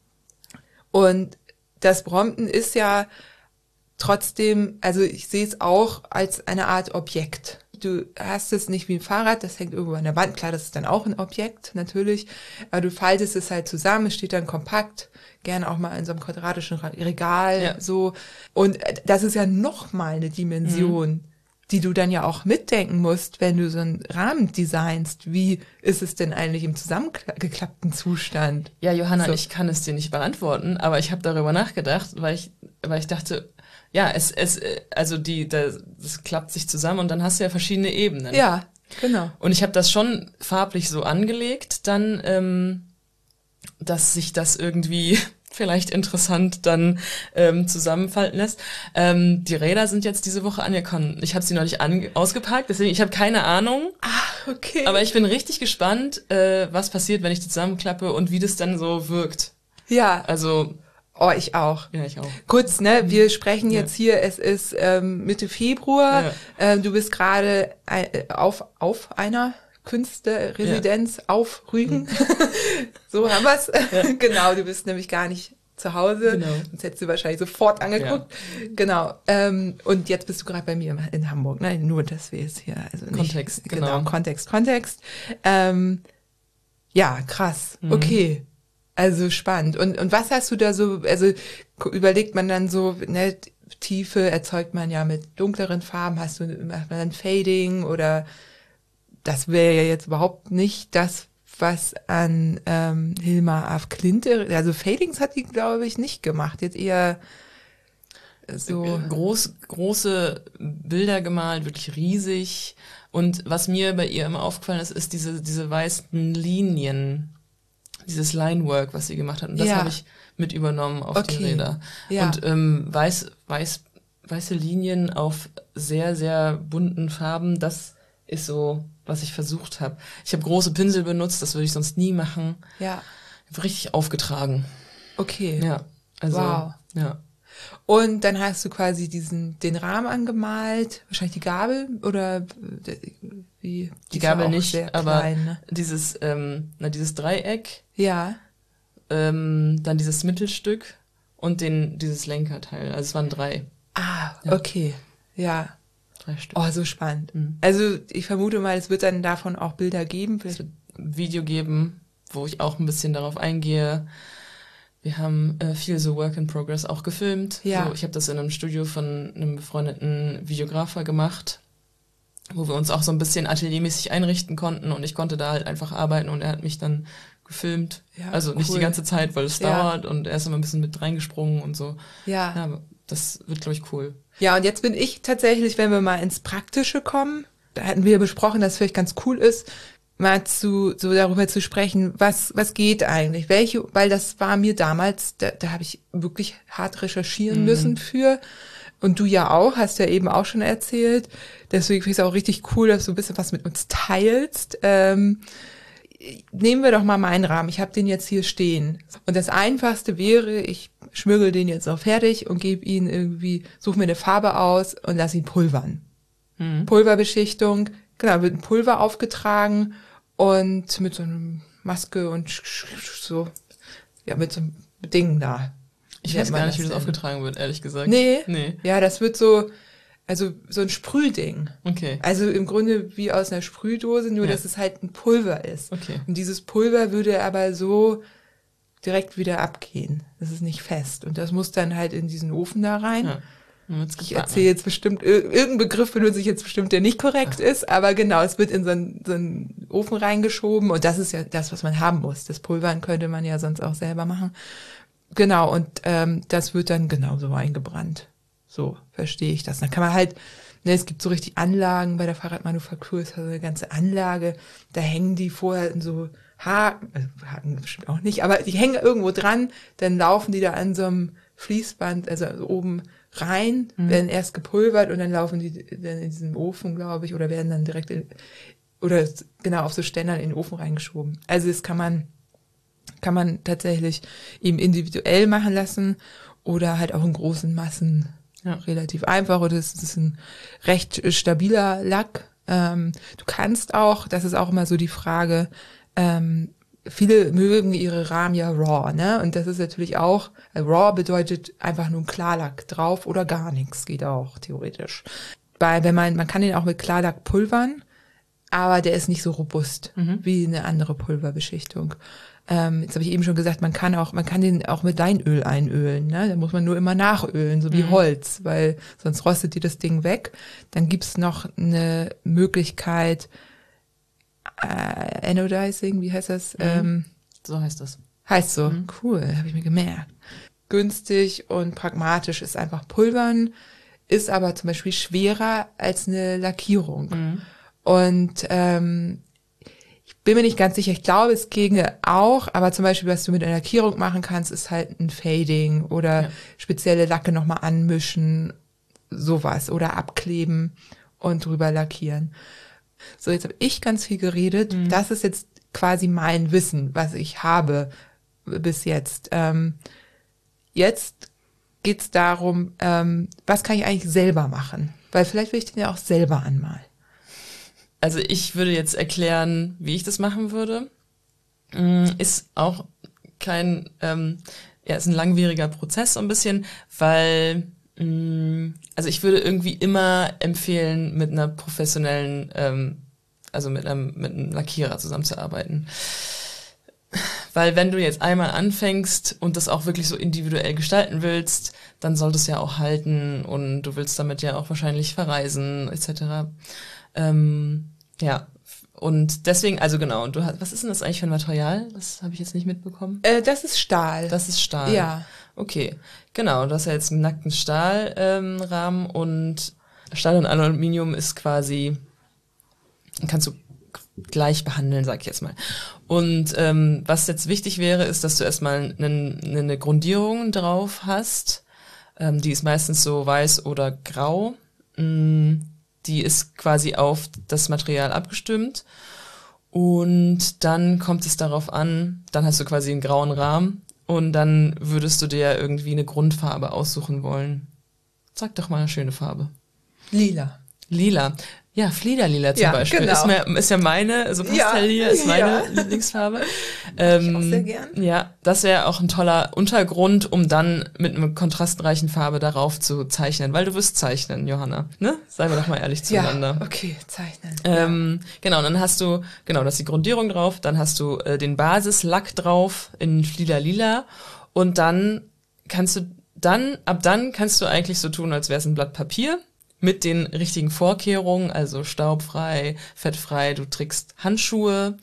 und das Brompton ist ja trotzdem, also ich sehe es auch als eine Art Objekt. Du hast es nicht wie ein Fahrrad, das hängt irgendwo an der Wand. Klar, das ist dann auch ein Objekt, natürlich. Aber du faltest es halt zusammen, es steht dann kompakt, gerne auch mal in so einem quadratischen Regal, Ja. so. Und das ist ja noch mal eine Dimension, Mhm. die du dann ja auch mitdenken musst, wenn du so einen Rahmen designst. Wie ist es denn eigentlich im zusammengeklappten Zustand? Ja, Johanna, So. ich kann es dir nicht beantworten, aber ich habe darüber nachgedacht, weil ich, weil ich dachte, ja, es, es, äh, also die, das, das klappt sich zusammen und dann hast du ja verschiedene Ebenen. Ja, genau. Und ich habe das schon farblich so angelegt, dann, ähm, dass sich das irgendwie vielleicht interessant dann ähm, zusammenfalten lässt. Ähm, die Räder sind jetzt diese Woche angekommen. Ich habe sie noch nicht ange- ausgepackt, deswegen ich habe keine Ahnung. Ah, okay. Aber ich bin richtig gespannt, äh, was passiert, wenn ich die zusammenklappe und wie das dann so wirkt. ja, Also, oh, ich auch. ja, ich auch. Kurz, ne, wir sprechen Ja. jetzt hier, es ist ähm, Mitte Februar, Ja. ähm, du bist gerade ein- äh, auf, auf einer Künstlerresidenz auf Rügen. So haben wir's. Genau, du bist nämlich gar nicht zu Hause. Genau. Sonst hättest du wahrscheinlich sofort angeguckt. Genau. Ähm, und jetzt bist du gerade bei mir in Hamburg. Ne? Nur, dass wir jetzt hier, also nicht, Kontext, genau. genau. Kontext, Kontext. Ähm, ja, krass. Mhm. Okay. Also spannend. Und, und was hast du da so, also überlegt man dann so, ne, Tiefe erzeugt man ja mit dunkleren Farben, hast du, macht man dann Fading oder das wäre ja jetzt überhaupt nicht das, was an ähm, Hilma af Klint, also Fadings hat die, glaube ich, nicht gemacht, jetzt eher so. Groß, große Bilder gemalt, wirklich riesig. Und was mir bei ihr immer aufgefallen ist, ist diese, diese weißen Linien, dieses Linework, was sie gemacht hat. Und das Ja. habe ich mit übernommen auf die Okay. Räder. Ja. Und ähm, weiß, weiß, weiße Linien auf sehr, sehr bunten Farben, das ist so, was ich versucht habe. Ich habe große Pinsel benutzt, das würde ich sonst nie machen. Ja. Ich habe richtig aufgetragen. Okay. Ja, also, wow. Ja. Und dann hast du quasi diesen den Rahmen angemalt, wahrscheinlich die Gabel oder wie? Die, die Gabel ja nicht, sehr aber klein, ne? dieses, ähm, na, dieses Dreieck, Ja. ähm, dann dieses Mittelstück und den dieses Lenkerteil. Also es waren drei. Ah, Ja. okay. Ja. Drei Stück. Oh, so spannend. Mhm. Also ich vermute mal, es wird dann davon auch Bilder geben. Es wird ein Video geben, wo ich auch ein bisschen darauf eingehe. Wir haben äh, viel so Work in Progress auch gefilmt. Ja. So, ich habe das in einem Studio von einem befreundeten Videografer gemacht, wo wir uns auch so ein bisschen ateliermäßig einrichten konnten und ich konnte da halt einfach arbeiten und er hat mich dann gefilmt. Ja, also nicht cool. die ganze Zeit, weil es Ja. dauert und er ist immer ein bisschen mit reingesprungen und so. Ja. Ja, aber das wird, glaube ich, cool. Ja, und jetzt bin ich tatsächlich, wenn wir mal ins Praktische kommen, da hatten wir besprochen, dass es vielleicht ganz cool ist, mal zu so darüber zu sprechen, was was geht eigentlich, welche, weil das war mir damals, da, da habe ich wirklich hart recherchieren Mhm. müssen für und du ja auch, hast ja eben auch schon erzählt, deswegen finde ich es auch richtig cool, dass du ein bisschen was mit uns teilst. Ähm, nehmen wir doch mal meinen Rahmen, ich habe den jetzt hier stehen und das Einfachste wäre, ich schmirgel den jetzt auch fertig und gebe ihn irgendwie, suche mir eine Farbe aus und lass ihn pulvern. Mhm. Pulverbeschichtung, genau, wird ein Pulver aufgetragen und mit so einer Maske und sch- sch- so, ja, mit so einem Ding da. Ich Wie weiß nennt man gar nicht, wie das denn? aufgetragen wird, ehrlich gesagt. Nee, Nee. ja, das wird so, also so ein Sprühding. Okay. Also im Grunde wie aus einer Sprühdose, nur Ja. dass es halt ein Pulver ist. Okay. Und dieses Pulver würde aber so direkt wieder abgehen. Das ist nicht fest. Und das muss dann halt in diesen Ofen da rein. Ja. Dann wird's Ich gebacken. erzähle jetzt bestimmt, ir- irgendeinen Begriff benutze ich jetzt bestimmt, der nicht korrekt ist, aber genau, es wird in so einen, so einen Ofen reingeschoben und das ist ja das, was man haben muss. Das Pulvern könnte man ja sonst auch selber machen. Genau, und ähm, das wird dann genauso eingebrannt. So verstehe ich das. Dann kann man halt, ne, es gibt so richtig Anlagen bei der Fahrradmanufaktur, ist also eine ganze Anlage, da hängen die vorher in so Haken, also Haken bestimmt auch nicht, aber die hängen irgendwo dran, dann laufen die da an so einem Fließband, also oben rein, Mhm. werden erst gepulvert und dann laufen die dann in diesen Ofen, glaube ich, oder werden dann direkt in, oder genau auf so Ständern in den Ofen reingeschoben. Also das kann man kann man tatsächlich eben individuell machen lassen oder halt auch in großen Massen. Ja. Relativ einfach oder es ist ein recht stabiler Lack. Ähm, du kannst auch, das ist auch immer so die Frage, ähm, viele mögen ihre Rahmen ja raw, ne? Und das ist natürlich auch, äh, raw bedeutet einfach nur ein Klarlack drauf oder gar nichts, geht auch theoretisch. Bei, wenn man, man kann den auch mit Klarlack pulvern, aber der ist nicht so robust Mhm. wie eine andere Pulverbeschichtung. Ähm, jetzt habe ich eben schon gesagt, man kann auch, man kann den auch mit Leinöl einölen, ne? Da muss man nur immer nachölen, so wie Mhm. Holz, weil sonst rostet dir das Ding weg. Dann gibt's noch eine Möglichkeit, äh, Anodizing, wie heißt das? Mhm. Ähm, So heißt das. heißt so, Mhm. cool, habe ich mir gemerkt. Günstig und pragmatisch ist einfach Pulvern, ist aber zum Beispiel schwerer als eine Lackierung. Mhm. Und ähm, ich bin mir nicht ganz sicher, ich glaube, es ginge auch, aber zum Beispiel, was du mit einer Lackierung machen kannst, ist halt ein Fading oder Ja. spezielle Lacke nochmal anmischen, sowas, oder abkleben und drüber lackieren. So, jetzt habe ich ganz viel geredet. Mhm. Das ist jetzt quasi mein Wissen, was ich habe bis jetzt. Ähm, jetzt geht's darum, ähm, was kann ich eigentlich selber machen? Weil vielleicht will ich den ja auch selber anmalen. Also ich würde jetzt erklären, wie ich das machen würde. Mm, Ist auch kein, ähm, ja, ist ein langwieriger Prozess so ein bisschen, weil, mm, also ich würde irgendwie immer empfehlen, mit einer professionellen, ähm, also mit einem, mit einem Lackierer zusammenzuarbeiten. Weil wenn du jetzt einmal anfängst und das auch wirklich so individuell gestalten willst, dann soll das ja auch halten und du willst damit ja auch wahrscheinlich verreisen et cetera. Ähm, ja, und deswegen, also genau, und du hast, was ist denn das eigentlich für ein Material? Das habe ich jetzt nicht mitbekommen. Äh, das ist Stahl. Das ist Stahl. Ja. Okay, genau, du hast ja jetzt einen nackten Stahlrahmen ähm, Rahmen und Stahl und Aluminium ist quasi, kannst du gleich behandeln, sag ich jetzt mal. Und ähm, was jetzt wichtig wäre, ist, dass du erstmal eine, eine Grundierung drauf hast. Ähm, die ist meistens so weiß oder grau. Mm, die ist quasi auf das Material abgestimmt. Und dann kommt es darauf an, dann hast du quasi einen grauen Rahmen und dann würdest du dir irgendwie eine Grundfarbe aussuchen wollen. Sag doch mal eine schöne Farbe. Lila. Lila. Ja, Fliederlila zum ja, Beispiel. Genau. Ist, mir, ist ja meine, also Pastelllila ja, ist meine ja. Lieblingsfarbe. Ähm, ich auch sehr gern. Ja, das wäre auch ein toller Untergrund, um dann mit einer kontrastreichen Farbe darauf zu zeichnen. Weil du wirst zeichnen, Johanna. Ne? Seien wir doch mal ehrlich zueinander. Ja, okay, zeichnen. Ähm, ja. Genau, und dann hast du, genau, da ist die Grundierung drauf, dann hast du äh, den Basislack drauf in Fliederlila und dann kannst du, dann, ab dann kannst du eigentlich so tun, als wäre es ein Blatt Papier. Mit den richtigen Vorkehrungen, also staubfrei, fettfrei, du trägst Handschuhe.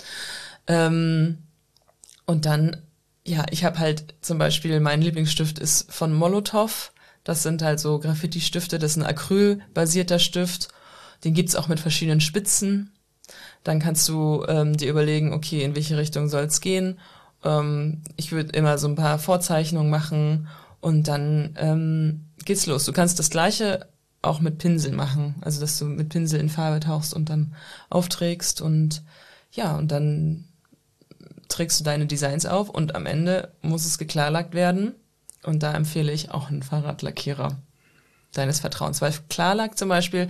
Ähm, und dann, ja, ich habe halt zum Beispiel, mein Lieblingsstift ist von Molotow. Das sind halt so Graffiti-Stifte, das ist ein acrylbasierter Stift. Den gibt's auch mit verschiedenen Spitzen. Dann kannst du ähm, dir überlegen, okay, in welche Richtung soll's gehen. Ähm, ich würde immer so ein paar Vorzeichnungen machen und dann ähm, geht's los. Du kannst das Gleiche auch mit Pinsel machen, also dass du mit Pinsel in Farbe tauchst und dann aufträgst und ja, und dann trägst du deine Designs auf und am Ende muss es geklarlackt werden und da empfehle ich auch einen Fahrradlackierer deines Vertrauens, weil Klarlack zum Beispiel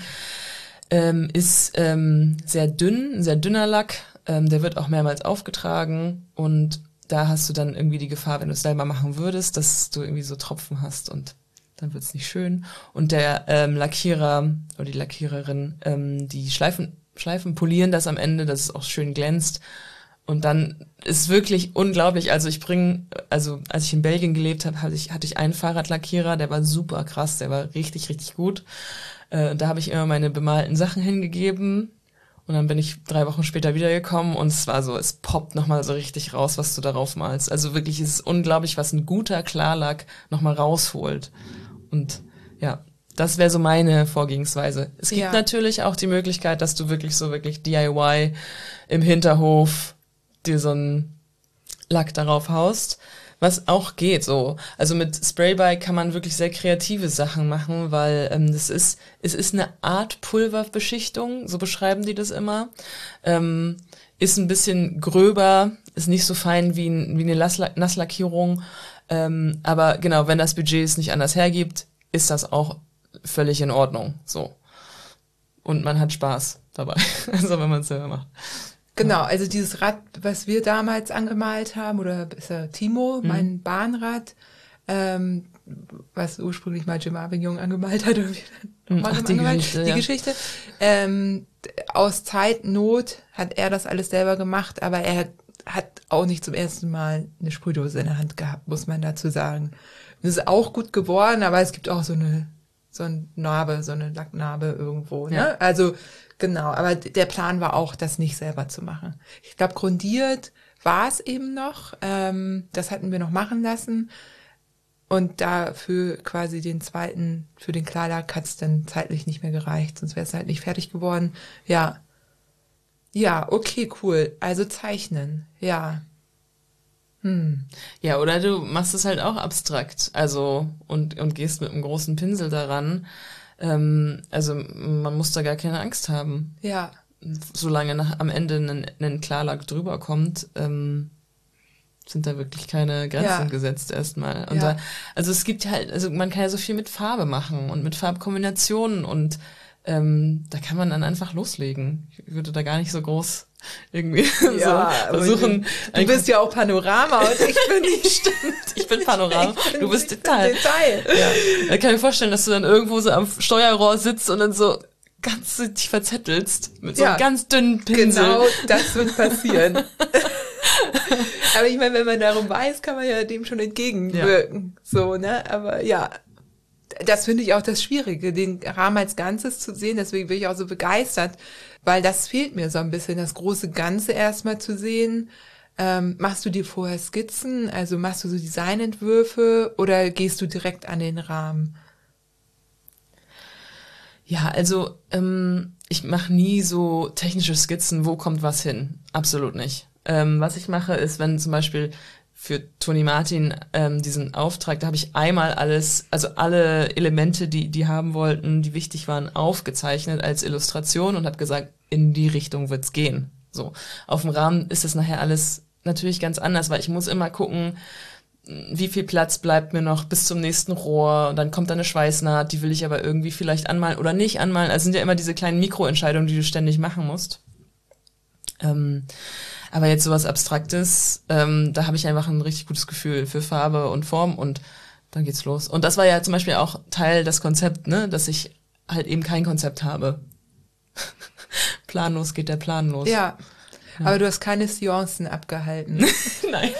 ähm, ist ähm, sehr dünn, ein sehr dünner Lack, ähm, der wird auch mehrmals aufgetragen und da hast du dann irgendwie die Gefahr, wenn du es selber machen würdest, dass du irgendwie so Tropfen hast und dann wird's nicht schön. Und der ähm, Lackierer oder die Lackiererin, ähm, die Schleifen, Schleifen polieren das am Ende, dass es auch schön glänzt. Und dann ist wirklich unglaublich. Also ich bringe, also als ich in Belgien gelebt habe, hatte ich, hatte ich einen Fahrradlackierer, der war super krass, der war richtig, richtig gut. Äh, da habe ich immer meine bemalten Sachen hingegeben. Und dann bin ich drei Wochen später wiedergekommen und es war so, es poppt nochmal so richtig raus, was du darauf malst. Also wirklich ist es unglaublich, was ein guter Klarlack nochmal rausholt. Und ja, das wäre so meine Vorgehensweise. Es gibt ja. natürlich auch die Möglichkeit, dass du wirklich so wirklich D I Y im Hinterhof dir so einen Lack darauf haust, was auch geht so. Also mit Spraybike kann man wirklich sehr kreative Sachen machen, weil ähm, das ist, es ist eine Art Pulverbeschichtung, so beschreiben die das immer. Ähm, ist ein bisschen gröber, ist nicht so fein wie, ein, wie eine Nasslack- Nasslackierung. Ähm, aber genau, wenn das Budget es nicht anders hergibt, ist das auch völlig in Ordnung. So. Und man hat Spaß dabei, also wenn man es selber macht. Genau, also dieses Rad, was wir damals angemalt haben, oder ist ja Timo, mhm. mein Bahnrad, ähm, was ursprünglich mal Jim Avignon angemalt hat. Oder wie Ach, die angemalt, Geschichte. Die ja. Geschichte. Ähm, aus Zeitnot hat er das alles selber gemacht, aber er hat, hat auch nicht zum ersten Mal eine Sprühdose in der Hand gehabt, muss man dazu sagen. Das ist auch gut geworden, aber es gibt auch so eine, so eine Narbe, so eine Lacknarbe irgendwo, ne? Ja. Also, genau, aber der Plan war auch, das nicht selber zu machen. Ich glaube, grundiert war es eben noch. Ähm, das hatten wir noch machen lassen. Und dafür quasi den zweiten, für den Klarlack hat es dann zeitlich nicht mehr gereicht, sonst wäre es halt nicht fertig geworden. Ja. Ja, okay, cool. Also zeichnen, ja. Hm. Ja, oder du machst es halt auch abstrakt, also und und gehst mit einem großen Pinsel daran. Ähm, also man muss da gar keine Angst haben. Ja. Solange nach, am Ende ein, ein Klarlack drüber kommt, ähm, sind da wirklich keine Grenzen Ja. gesetzt erstmal. Und Ja. da, also es gibt halt, also man kann ja so viel mit Farbe machen und mit Farbkombinationen und ähm, da kann man dann einfach loslegen. Ich würde da gar nicht so groß irgendwie Ja, so versuchen. Du, du bist ja auch Panorama und ich bin nicht. Stimmt, ich bin Panorama, Ich bin, du bist ich Detail. bin Detail. Ja. Da kann ich mir vorstellen, dass du dann irgendwo so am Steuerrohr sitzt und dann so ganz dich verzettelst mit so Ja. einem ganz dünnen Pinsel. Genau, das wird passieren. Aber ich meine, wenn man darum weiß, kann man ja dem schon entgegenwirken. Ja. So, ne? Aber ja, das finde ich auch das Schwierige, den Rahmen als Ganzes zu sehen. Deswegen bin ich auch so begeistert, weil das fehlt mir so ein bisschen, das große Ganze erstmal zu sehen. Ähm, machst du dir vorher Skizzen? Also machst du so Designentwürfe oder gehst du direkt an den Rahmen? Ja, also ähm, ich mache nie so technische Skizzen, wo kommt was hin. Absolut nicht. Ähm, was ich mache, ist, wenn zum Beispiel für Toni Martin ähm, diesen Auftrag, da habe ich einmal alles, also alle Elemente, die die haben wollten, die wichtig waren, aufgezeichnet als Illustration und habe gesagt, in die Richtung wird's gehen. So, auf dem Rahmen ist es nachher alles natürlich ganz anders, weil ich muss immer gucken, wie viel Platz bleibt mir noch bis zum nächsten Rohr und dann kommt da eine Schweißnaht, die will ich aber irgendwie vielleicht anmalen oder nicht anmalen. Also sind ja immer diese kleinen Mikroentscheidungen, die du ständig machen musst. Ähm, aber jetzt sowas Abstraktes, ähm, da habe ich einfach ein richtig gutes Gefühl für Farbe und Form und dann geht's los. Und das war ja zum Beispiel auch Teil des Konzepts, ne, dass ich halt eben kein Konzept habe. Planlos geht der Plan los. Ja, ja. Aber du hast keine Seancen abgehalten. Nein.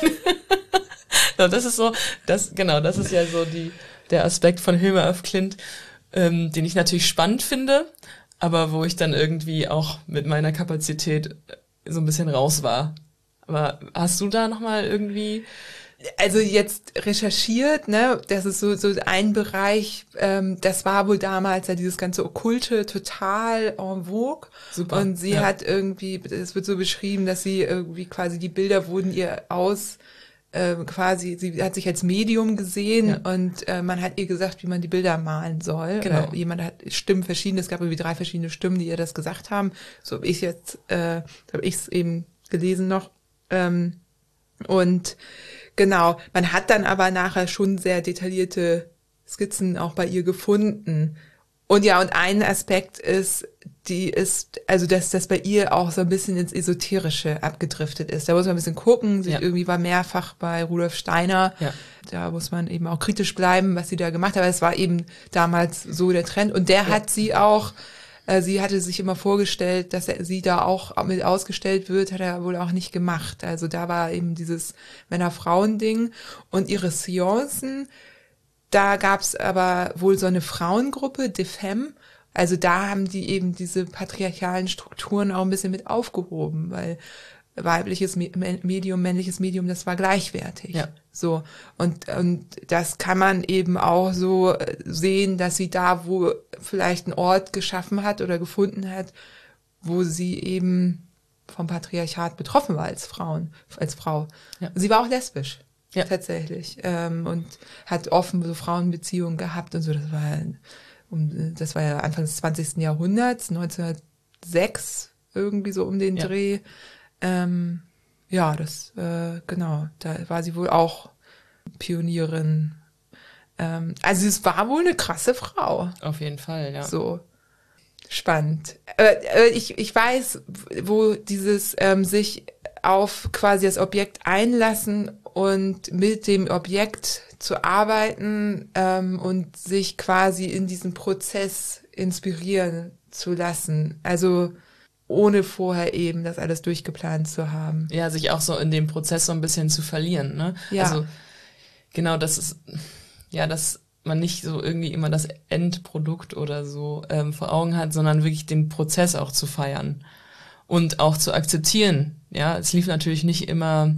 Das ist so, das, genau, das ist ja so die, der Aspekt von Hilma af Klint, ähm, den ich natürlich spannend finde, aber wo ich dann irgendwie auch mit meiner Kapazität so ein bisschen raus war. Aber hast du da nochmal irgendwie... Also jetzt recherchiert, ne, das ist so so ein Bereich, ähm, das war wohl damals ja dieses ganze Okkulte total en vogue. Super. Und sie ja. hat irgendwie, es wird so beschrieben, dass sie irgendwie quasi, die Bilder wurden ihr aus, äh, quasi, sie hat sich als Medium gesehen ja. und äh, man hat ihr gesagt, wie man die Bilder malen soll. Genau. Äh, jemand hat Stimmen verschiedene, es gab irgendwie drei verschiedene Stimmen, die ihr das gesagt haben. So habe ich jetzt, äh, habe ich es eben gelesen noch. Ähm, und genau, man hat dann aber nachher schon sehr detaillierte Skizzen auch bei ihr gefunden. Und ja, und ein Aspekt ist, die ist, also dass das bei ihr auch so ein bisschen ins Esoterische abgedriftet ist. Da muss man ein bisschen gucken. Sie ja. irgendwie war mehrfach bei Rudolf Steiner. Ja. Da muss man eben auch kritisch bleiben, was sie da gemacht hat. Aber es war eben damals so der Trend. Und der ja. hat sie auch, äh, sie hatte sich immer vorgestellt, dass er, sie da auch mit ausgestellt wird, hat er wohl auch nicht gemacht. Also da war eben dieses Männer-Frauen-Ding. Und ihre Seancen, da gab's aber wohl so eine Frauengruppe, De Femme. Also da haben die eben diese patriarchalen Strukturen auch ein bisschen mit aufgehoben, weil weibliches Medium, männliches Medium, das war gleichwertig. Ja. So. Und, und das kann man eben auch so sehen, dass sie da, wo vielleicht einen Ort geschaffen hat oder gefunden hat, wo sie eben vom Patriarchat betroffen war als Frauen, als Frau. Ja. Sie war auch lesbisch. Ja. Tatsächlich. Ähm, und hat offen so Frauenbeziehungen gehabt und so. Das war, um, das war ja Anfang des zwanzigsten Jahrhunderts, neunzehnhundertsechs, irgendwie so um den ja. Dreh. Ähm, ja, das, äh, genau, da war sie wohl auch Pionierin. Ähm, also es war wohl eine krasse Frau. Auf jeden Fall, ja. So. Spannend. Äh, äh, ich, ich weiß, wo dieses ähm, sich auf quasi das Objekt einlassen und mit dem Objekt zu arbeiten ähm, und sich quasi in diesem Prozess inspirieren zu lassen. Also ohne vorher eben das alles durchgeplant zu haben. Ja, sich auch so in dem Prozess so ein bisschen zu verlieren, ne? Ja. Also genau, das ist, ja, dass man nicht so irgendwie immer das Endprodukt oder so ähm, vor Augen hat, sondern wirklich den Prozess auch zu feiern und auch zu akzeptieren. Ja, es lief natürlich nicht immer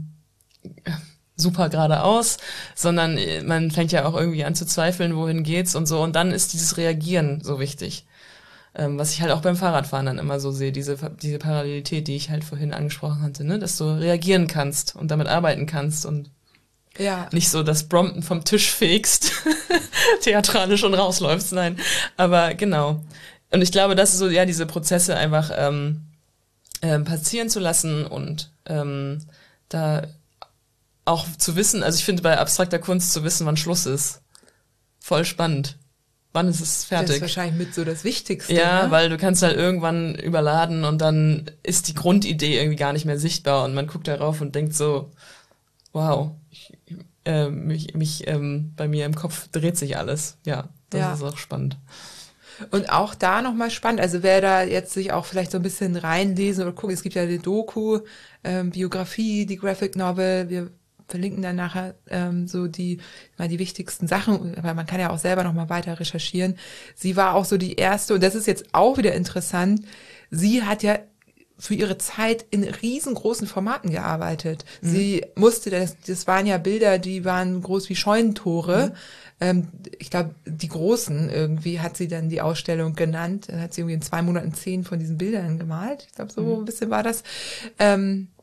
super geradeaus, sondern man fängt ja auch irgendwie an zu zweifeln, wohin geht's und so. Und dann ist dieses Reagieren so wichtig. Ähm, was ich halt auch beim Fahrradfahren dann immer so sehe, diese diese Parallelität, die ich halt vorhin angesprochen hatte, ne, dass du reagieren kannst und damit arbeiten kannst und ja. nicht so das Brompton vom Tisch fegst, theatralisch und rausläufst, nein. Aber genau. Und ich glaube, das ist so, ja, diese Prozesse einfach ähm, ähm, passieren zu lassen und ähm, da auch zu wissen, also ich finde bei abstrakter Kunst zu wissen, wann Schluss ist, voll spannend. Wann ist es fertig? Das ist wahrscheinlich mit so das Wichtigste. Ja, ne? weil du kannst halt irgendwann überladen und dann ist die Grundidee irgendwie gar nicht mehr sichtbar und man guckt darauf und denkt so, wow, ich, äh, mich, mich ähm, bei mir im Kopf dreht sich alles. Ja, das Ja. ist auch spannend. Und auch da nochmal spannend, also wer da jetzt sich auch vielleicht so ein bisschen reinlesen oder gucken, es gibt ja die Doku, ähm, Biografie, die Graphic Novel, wir verlinken dann nachher ähm, so die mal die wichtigsten Sachen, aber man kann ja auch selber nochmal weiter recherchieren. Sie war auch so die erste, und das ist jetzt auch wieder interessant, sie hat ja für ihre Zeit in riesengroßen Formaten gearbeitet. Mhm. Sie musste, das, das waren ja Bilder, die waren groß wie Scheunentore. Mhm. Ähm, ich glaube, die großen irgendwie hat sie dann die Ausstellung genannt. Dann hat sie irgendwie in zwei Monaten zehn von diesen Bildern gemalt. Ich glaube, so mhm. ein bisschen war das. Ähm,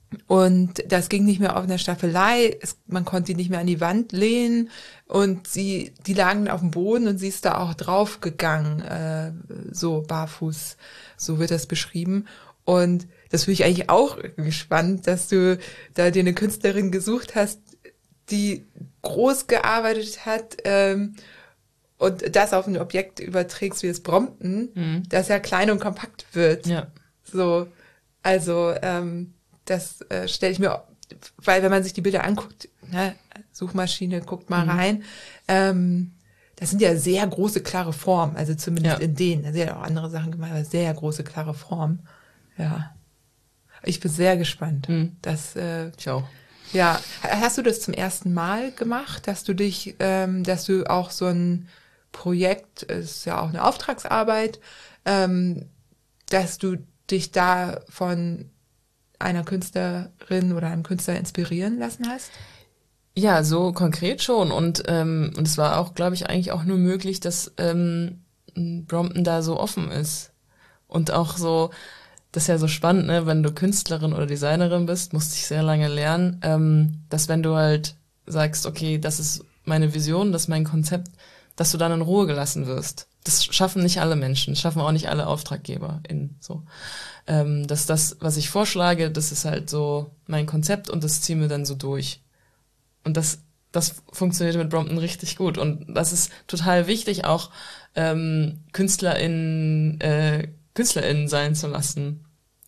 Und das ging nicht mehr auf einer Staffelei, es, man konnte die nicht mehr an die Wand lehnen und sie, die lagen auf dem Boden und sie ist da auch draufgegangen, äh, so barfuß, so wird das beschrieben. Und das finde ich eigentlich auch irgendwie spannend, dass du da dir eine Künstlerin gesucht hast, die groß gearbeitet hat ähm, und das auf ein Objekt überträgst wie das Brompton, mhm. das ja klein und kompakt wird. Ja. So, also ähm, das äh, stelle ich mir, weil wenn man sich die Bilder anguckt, ne, Suchmaschine, guckt mal mhm. rein, ähm, das sind ja sehr große, klare Formen, also zumindest ja. in denen. Da sind ja auch andere Sachen gemacht, aber sehr große, klare Formen. Ja. Ich bin sehr gespannt. Mhm. Das, äh, ich auch. Ja. Hast du das zum ersten Mal gemacht, dass du dich, ähm, dass du auch so ein Projekt, ist ja auch eine Auftragsarbeit, ähm, dass du dich da von einer Künstlerin oder einem Künstler inspirieren lassen hast? Ja, so konkret schon. Und ähm, und es war auch, glaube ich, eigentlich auch nur möglich, dass ähm, Brompton da so offen ist. Und auch so, das ist ja so spannend, ne, wenn du Künstlerin oder Designerin bist, musste ich sehr lange lernen, ähm, dass wenn du halt sagst, okay, das ist meine Vision, das ist mein Konzept, dass du dann in Ruhe gelassen wirst. Das schaffen nicht alle Menschen, das schaffen auch nicht alle AuftraggeberInnen, so. Ähm, dass das, was ich vorschlage, das ist halt so mein Konzept und das ziehen wir dann so durch. Und das, das funktioniert mit Brompton richtig gut. Und das ist total wichtig, auch ähm, KünstlerInnen, äh, KünstlerInnen sein zu lassen.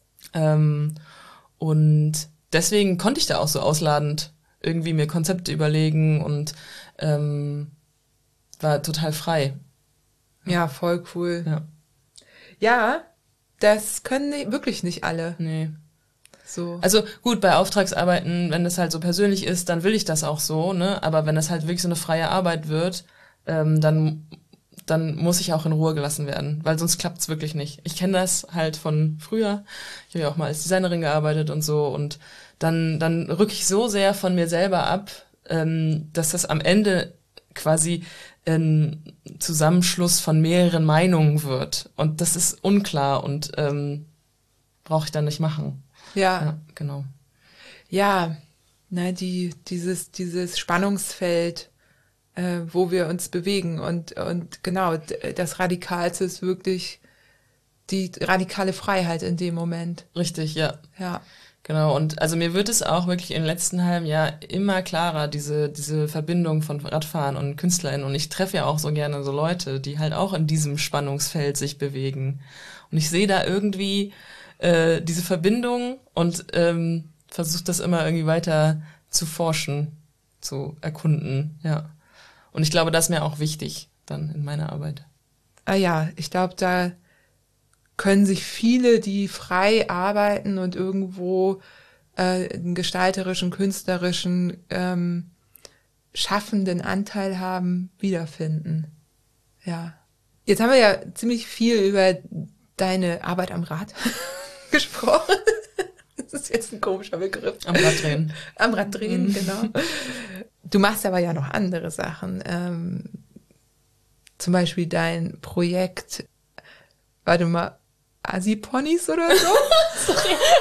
Ähm, und deswegen konnte ich da auch so ausladend irgendwie mir Konzepte überlegen und ähm, war total frei. Ja, voll cool. Ja. Ja, das können nicht, wirklich nicht alle. Nee. So. Also gut, bei Auftragsarbeiten, wenn das halt so persönlich ist, dann will ich das auch so, ne? Aber wenn das halt wirklich so eine freie Arbeit wird, ähm, dann dann muss ich auch in Ruhe gelassen werden, weil sonst klappt's wirklich nicht. Ich kenne das halt von früher. Ich habe ja auch mal als Designerin gearbeitet und so und dann dann rücke ich so sehr von mir selber ab, ähm, dass das am Ende quasi ein Zusammenschluss von mehreren Meinungen wird. Und das ist unklar und ähm, brauche ich dann nicht machen. Ja. Ja, genau. Ja, na, die, dieses, dieses Spannungsfeld, äh, wo wir uns bewegen und, und genau, das Radikalste ist wirklich die radikale Freiheit in dem Moment. Richtig, ja. Ja. Genau, und also mir wird es auch wirklich im letzten halben Jahr immer klarer, diese diese Verbindung von Radfahren und KünstlerInnen. Und ich treffe ja auch so gerne so Leute, die halt auch in diesem Spannungsfeld sich bewegen. Und ich sehe da irgendwie äh, diese Verbindung und ähm, versuche das immer irgendwie weiter zu forschen, zu erkunden, ja. Und ich glaube, das ist mir auch wichtig dann in meiner Arbeit. Ah ja, ich glaube, da können sich viele, die frei arbeiten und irgendwo äh, einen gestalterischen, künstlerischen, ähm, schaffenden Anteil haben, wiederfinden. Ja. Jetzt haben wir ja ziemlich viel über deine Arbeit am Rad gesprochen. Das ist jetzt ein komischer Begriff. Am Rad drehen. Am Rad drehen, mhm. Genau. Du machst aber ja noch andere Sachen. Ähm, zum Beispiel dein Projekt, warte mal, Assi-Ponys oder so?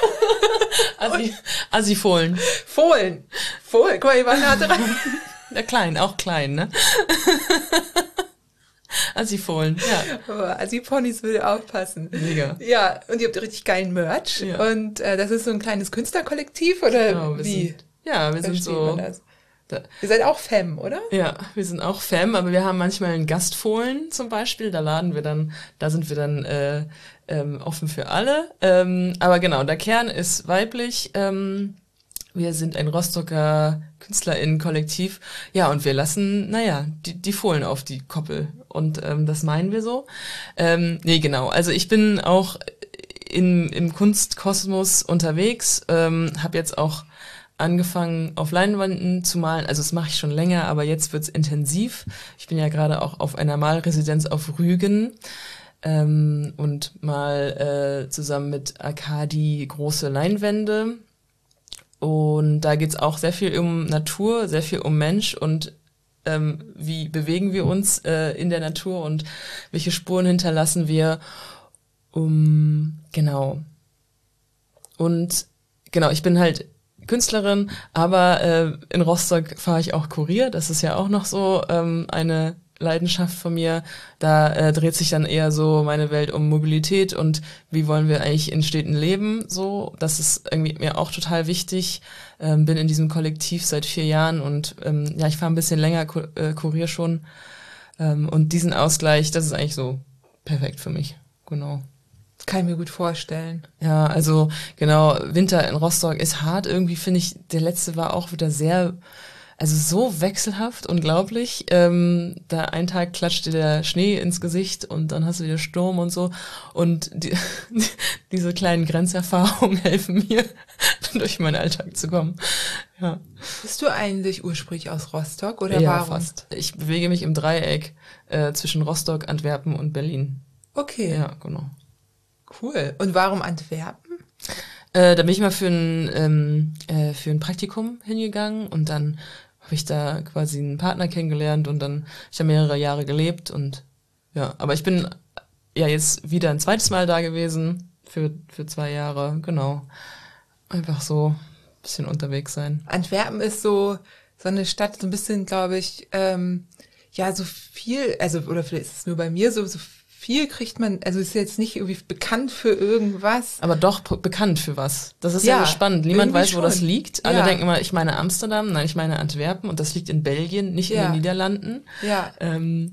Assi, Assi-Fohlen. Fohlen. Fohlen. Guck mal, ihr wart nah dran. Ja, klein, auch klein, ne? Assi-Fohlen, ja. Aber Assi-Ponys würde aufpassen. Mega. Ja, und ihr habt richtig geilen Merch. Ja. Und äh, das ist so ein kleines Künstlerkollektiv, oder genau, wir wie? Sind, ja, wir sind so... Da. Ihr seid auch Femme, oder? Ja, wir sind auch Femme, aber wir haben manchmal einen Gastfohlen zum Beispiel. Da laden wir dann, da sind wir dann äh, ähm, offen für alle. Ähm, aber genau, der Kern ist weiblich. Ähm, wir sind ein Rostocker KünstlerInnen-Kollektiv. Ja, und wir lassen, naja, die, die Fohlen auf die Koppel. Und ähm, das meinen wir so. Ähm, nee, genau. Also ich bin auch in, im Kunstkosmos unterwegs, ähm, habe jetzt auch angefangen auf Leinwänden zu malen, also das mache ich schon länger, aber jetzt wird's intensiv. Ich bin ja gerade auch auf einer Malresidenz auf Rügen ähm, und mal äh, zusammen mit Arkadi große Leinwände und da geht's auch sehr viel um Natur, sehr viel um Mensch und ähm, wie bewegen wir uns äh, in der Natur und welche Spuren hinterlassen wir, um genau und genau, ich bin halt Künstlerin, aber äh, in Rostock fahre ich auch Kurier. Das ist ja auch noch so ähm, eine Leidenschaft von mir. Da äh, dreht sich dann eher so meine Welt um Mobilität und wie wollen wir eigentlich in Städten leben. So, das ist irgendwie mir auch total wichtig. Ähm, bin in diesem Kollektiv seit vier Jahren und ähm, ja, ich fahre ein bisschen länger Ku- äh, Kurier schon. Ähm, und diesen Ausgleich, das ist eigentlich so perfekt für mich. Genau. Kann ich mir gut vorstellen. Ja, also genau, Winter in Rostock ist hart. Irgendwie finde ich, der letzte war auch wieder sehr, also so wechselhaft, unglaublich. Ähm, da einen Tag klatschte der Schnee ins Gesicht und dann hast du wieder Sturm und so. Und die, diese kleinen Grenzerfahrungen helfen mir, durch meinen Alltag zu kommen. Ja. Bist du eigentlich ursprünglich aus Rostock oder Ja, warum? fast. Ich bewege mich im Dreieck äh, zwischen Rostock, Antwerpen und Berlin. Okay, Ja, genau. cool. Und warum Antwerpen? Äh, da bin ich mal für ein ähm, äh, für ein Praktikum hingegangen und dann habe ich da quasi einen Partner kennengelernt und dann hab ich da mehrere Jahre gelebt und ja, aber ich bin ja jetzt wieder ein zweites Mal da gewesen für für zwei Jahre, genau. Einfach so ein bisschen unterwegs sein. Antwerpen ist so so eine Stadt, so ein bisschen, glaube ich, ähm, ja, so viel, also, oder vielleicht ist es nur bei mir so, so viel kriegt man, also ist jetzt nicht irgendwie bekannt für irgendwas. Aber doch p- bekannt für was. Das ist ja, Ja, so spannend. Niemand irgendwie weiß, wo schon. das liegt. Alle Ja. denken immer, ich meine Amsterdam, nein, ich meine Antwerpen und das liegt in Belgien, nicht in Ja. den Niederlanden. Ja, Ähm,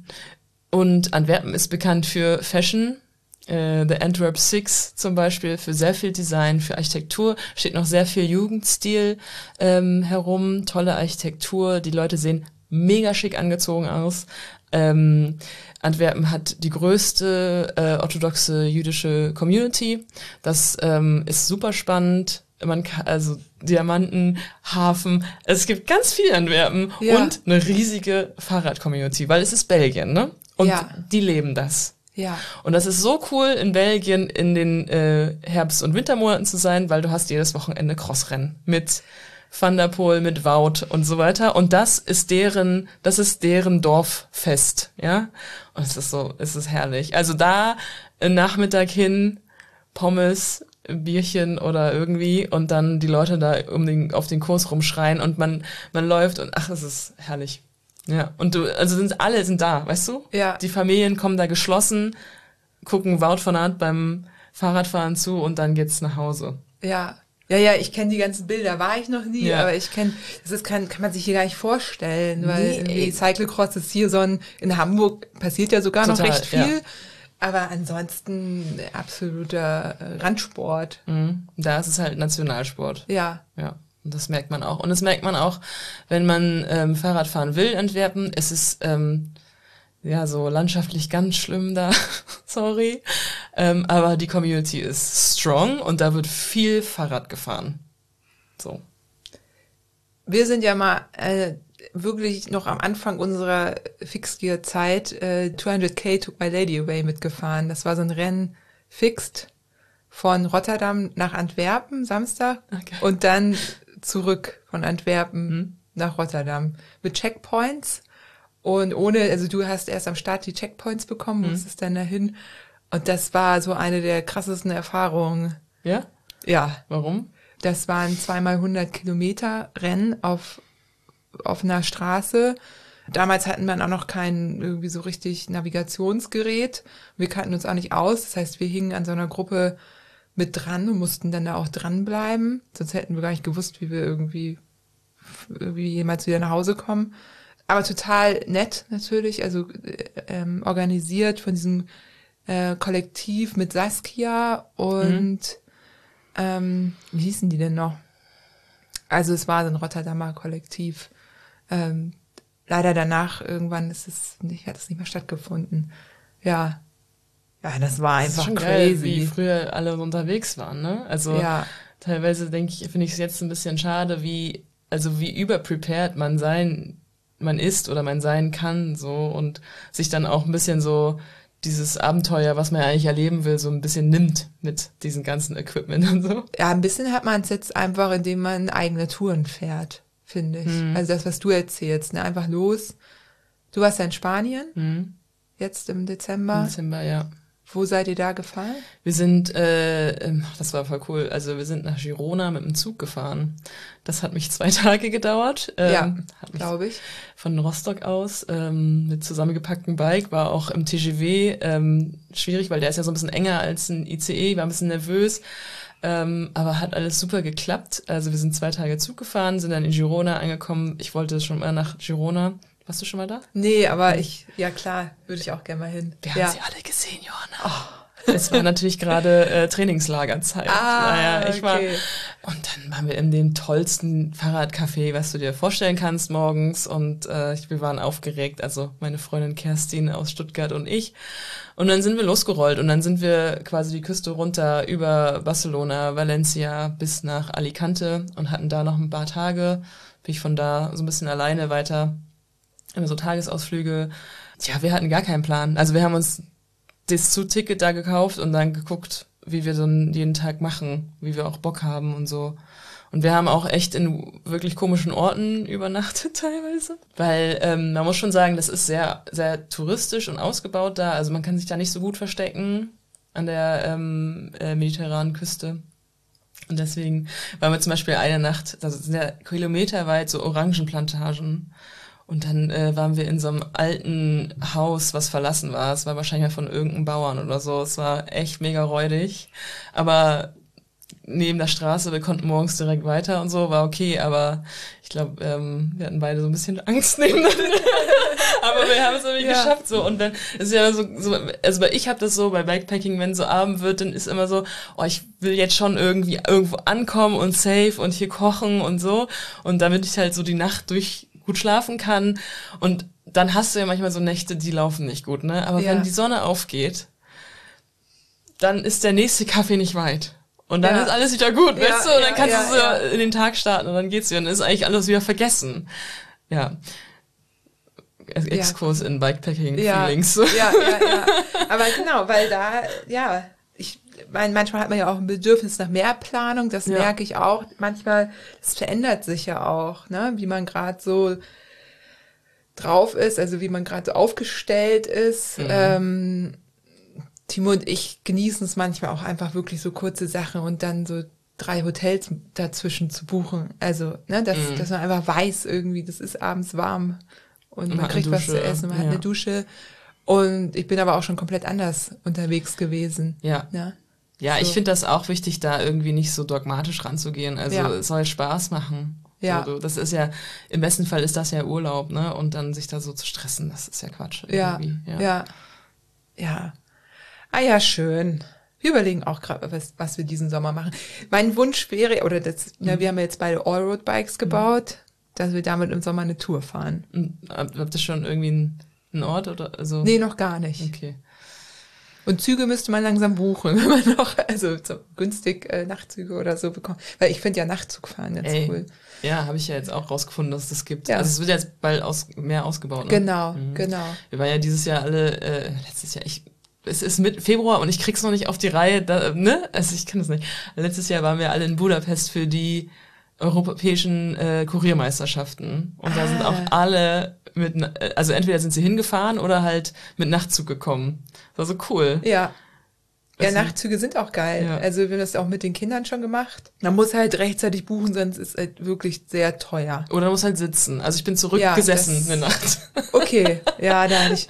und Antwerpen ist bekannt für Fashion. Äh, The Antwerp Six zum Beispiel, für sehr viel Design, für Architektur. Steht noch sehr viel Jugendstil ähm, herum, tolle Architektur. Die Leute sehen mega schick angezogen aus. Ähm, Antwerpen hat die größte äh, orthodoxe jüdische Community. Das ähm, ist super spannend. Man kann, also Diamanten, Hafen. Es gibt ganz viel in Antwerpen Ja. und eine riesige Fahrrad-Community, weil es ist Belgien, ne? Und Ja. die leben das. ja, Und das ist so cool, in Belgien in den äh, Herbst- und Wintermonaten zu sein, weil du hast jedes Wochenende Crossrennen mit Van der Poel, mit Wout und so weiter. Und das ist deren, das ist deren Dorffest, ja. Und es ist so, es ist herrlich. Also da äh, Nachmittag hin, Pommes, Bierchen oder irgendwie und dann die Leute da um den, auf den Kurs rumschreien und man, man läuft und ach, es ist herrlich. Ja, und du, also sind alle sind da, weißt du? Ja. Die Familien kommen da geschlossen, gucken Wout van Aert beim Fahrradfahren zu und dann geht's nach Hause. ja. Ja, ja, ich kenne die ganzen Bilder, war ich noch nie, Ja. aber ich kenne, das ist, kann, kann man sich hier gar nicht vorstellen, weil Nee, irgendwie ey. Cyclocross ist hier so ein, in Hamburg passiert ja sogar Total, noch recht viel, ja. aber ansonsten absoluter äh, Randsport. Mhm. Da ist es halt Nationalsport. Ja, Ja, und das merkt man auch. Und das merkt man auch, wenn man ähm, Fahrrad fahren will in Antwerpen. Es ist ähm, ja so landschaftlich ganz schlimm da, sorry. Ähm, aber die Community ist strong und da wird viel Fahrrad gefahren. So. wir sind ja mal äh, wirklich noch am Anfang unserer Fixgear-Zeit äh, zweihundert K Took My Lady Away mitgefahren. Das war so ein Rennen fixed von Rotterdam nach Antwerpen Samstag Okay. und dann zurück von Antwerpen Mhm. nach Rotterdam mit Checkpoints und ohne, also du hast erst am Start die Checkpoints bekommen, Mhm. musstest dann dahin und das war so eine der krassesten Erfahrungen. Ja? Ja, Warum? das waren zweimal hundert Kilometer Rennen auf auf einer Straße. Damals hatten wir auch noch kein irgendwie so richtig Navigationsgerät. Wir kannten uns auch nicht aus. Das heißt, wir hingen an so einer Gruppe mit dran und mussten dann da auch dranbleiben. Sonst hätten wir gar nicht gewusst, wie wir irgendwie, irgendwie jemals wieder nach Hause kommen. Aber total nett natürlich, also äh, ähm, organisiert von diesem äh, Kollektiv mit Saskia und ähm, wie hießen die denn noch? Also es war so ein Rotterdamer Kollektiv. Ähm, leider danach irgendwann ist es nicht, hat es nicht mehr stattgefunden. Ja. Ja, das war Das ist einfach schon geil, crazy. wie früher alle unterwegs waren, ne? Also Ja. teilweise denke ich, finde ich es jetzt ein bisschen schade, wie, also wie überprepared man sein, man ist oder man sein kann, so und sich dann auch ein bisschen so dieses Abenteuer, was man ja eigentlich erleben will, so ein bisschen nimmt mit diesem ganzen Equipment und so. Ja, ein bisschen hat man es jetzt einfach, indem man eigene Touren fährt, finde ich. Mhm. Also das, was du erzählst, ne? Einfach los. Du warst ja in Spanien, Mhm. jetzt im Im Dezember. Dezember, ja. Wo seid ihr da gefahren? Wir sind, äh, das war voll cool, also wir sind nach Girona mit dem Zug gefahren. Das hat mich zwei Tage gedauert. Ähm, ja, glaube ich. Von Rostock aus ähm, mit zusammengepacktem Bike, war auch im T G V ähm, schwierig, weil der ist ja so ein bisschen enger als ein I C E, war ein bisschen nervös, ähm, aber hat alles super geklappt. Also wir sind zwei Tage Zug gefahren, sind dann in Girona angekommen. Ich wollte schon mal nach Girona. Warst du schon mal da? Nee, aber ich, ja klar, würde ich auch gerne mal hin. Wir ja. haben sie alle gesehen, Johanna. Oh. Es war natürlich gerade äh, Trainingslagerzeit. Ah, naja, ich war, okay. und dann waren wir in dem tollsten Fahrradcafé, was du dir vorstellen kannst morgens. Und äh, ich, wir waren aufgeregt, also meine Freundin Kerstin aus Stuttgart und ich. Und dann sind wir losgerollt und dann sind wir quasi die Küste runter über Barcelona, Valencia bis nach Alicante und hatten da noch ein paar Tage. Bin ich von da so ein bisschen alleine weiter. Immer so Tagesausflüge. Tja, wir hatten gar keinen Plan. Also wir haben uns das Zugticket da gekauft und dann geguckt, wie wir dann jeden Tag machen, wie wir auch Bock haben und so. Und wir haben auch echt in wirklich komischen Orten übernachtet teilweise. Weil ähm, man muss schon sagen, das ist sehr, sehr touristisch und ausgebaut da. Also man kann sich da nicht so gut verstecken an der ähm, äh, mediterranen Küste. Und deswegen waren wir zum Beispiel eine Nacht, das sind ja kilometerweit so Orangenplantagen. Und dann äh, waren wir in so einem alten Haus, was verlassen war. Es war wahrscheinlich von irgendeinem Bauern oder so. Es war echt mega räudig. Aber neben der Straße, wir konnten morgens direkt weiter und so, war okay. Aber ich glaube, ähm, wir hatten beide so ein bisschen Angst nebeneinander. Aber wir haben es irgendwie ja. geschafft. So. Und dann ist ja so, so also ich habe das so bei Backpacking, wenn so Abend wird, dann ist immer so, oh, ich will jetzt schon irgendwie irgendwo ankommen und safe und hier kochen und so. Und damit ich halt so die Nacht durch gut schlafen kann. Und dann hast du ja manchmal so Nächte, die laufen nicht gut, ne? Aber ja. wenn die Sonne aufgeht, dann ist der nächste Kaffee nicht weit. Und dann ja. ist alles wieder gut, ja, weißt du? Und dann kannst ja, du so ja. in den Tag starten und dann geht's wieder. Und dann ist eigentlich alles wieder vergessen. Ja. Exkurs ja. in Bikepacking-Feelings. Ja. ja, ja, ja. Aber genau, weil da, ja, ich meine, manchmal hat man ja auch ein Bedürfnis nach mehr Planung, das ja. merke ich auch. Manchmal, es verändert sich ja auch, ne, wie man gerade so drauf ist, also wie man gerade so aufgestellt ist. Mhm. Ähm, Timo und ich genießen es manchmal auch einfach wirklich so kurze Sachen und dann so drei Hotels dazwischen zu buchen. Also, ne, dass, mhm. dass man einfach weiß irgendwie, das ist abends warm und man, man kriegt was zu essen, man ja. hat eine Dusche. Und ich bin aber auch schon komplett anders unterwegs gewesen. Ja. Ja, ja so. Ich finde das auch wichtig, da irgendwie nicht so dogmatisch ranzugehen. Also ja. es soll Spaß machen. Ja. So, das ist ja, im besten Fall ist das ja Urlaub, ne? Und dann sich da so zu stressen, das ist ja Quatsch. Irgendwie. Ja, ja, ja. Ja. Ah ja, schön. Wir überlegen auch gerade, was, was wir diesen Sommer machen. Mein Wunsch wäre, oder das, mhm. ja, wir haben ja jetzt beide Allroad-Bikes gebaut, mhm. dass wir damit im Sommer eine Tour fahren. Und, habt ihr schon irgendwie ein Ein Ort oder so? Nee, noch gar nicht. Okay. Und Züge müsste man langsam buchen, wenn man noch, also so günstig äh, Nachtzüge oder so bekommt. Weil ich finde ja Nachtzugfahren ganz Ey, cool. Ja, habe ich ja jetzt auch rausgefunden, dass es das gibt. Ja. Also es wird jetzt bald aus, mehr ausgebaut. Ne? Genau, mhm. genau. Wir waren ja dieses Jahr alle, äh, letztes Jahr, ich, es ist mit Februar und ich krieg's noch nicht auf die Reihe, da, ne? Also ich kann das nicht. Letztes Jahr waren wir alle in Budapest für die europäischen äh, Kuriermeisterschaften. Und ah. da sind auch alle mit, also entweder sind sie hingefahren oder halt mit Nachtzug gekommen. Das war so cool. Ja. Ja, Also, Nachtzüge sind auch geil. Ja. Also wir haben das auch mit den Kindern schon gemacht. Man muss halt rechtzeitig buchen, sonst ist es halt wirklich sehr teuer. Oder man muss halt sitzen. Also ich bin zurückgesessen ja, das, eine Nacht. Okay, ja, da hatte ich.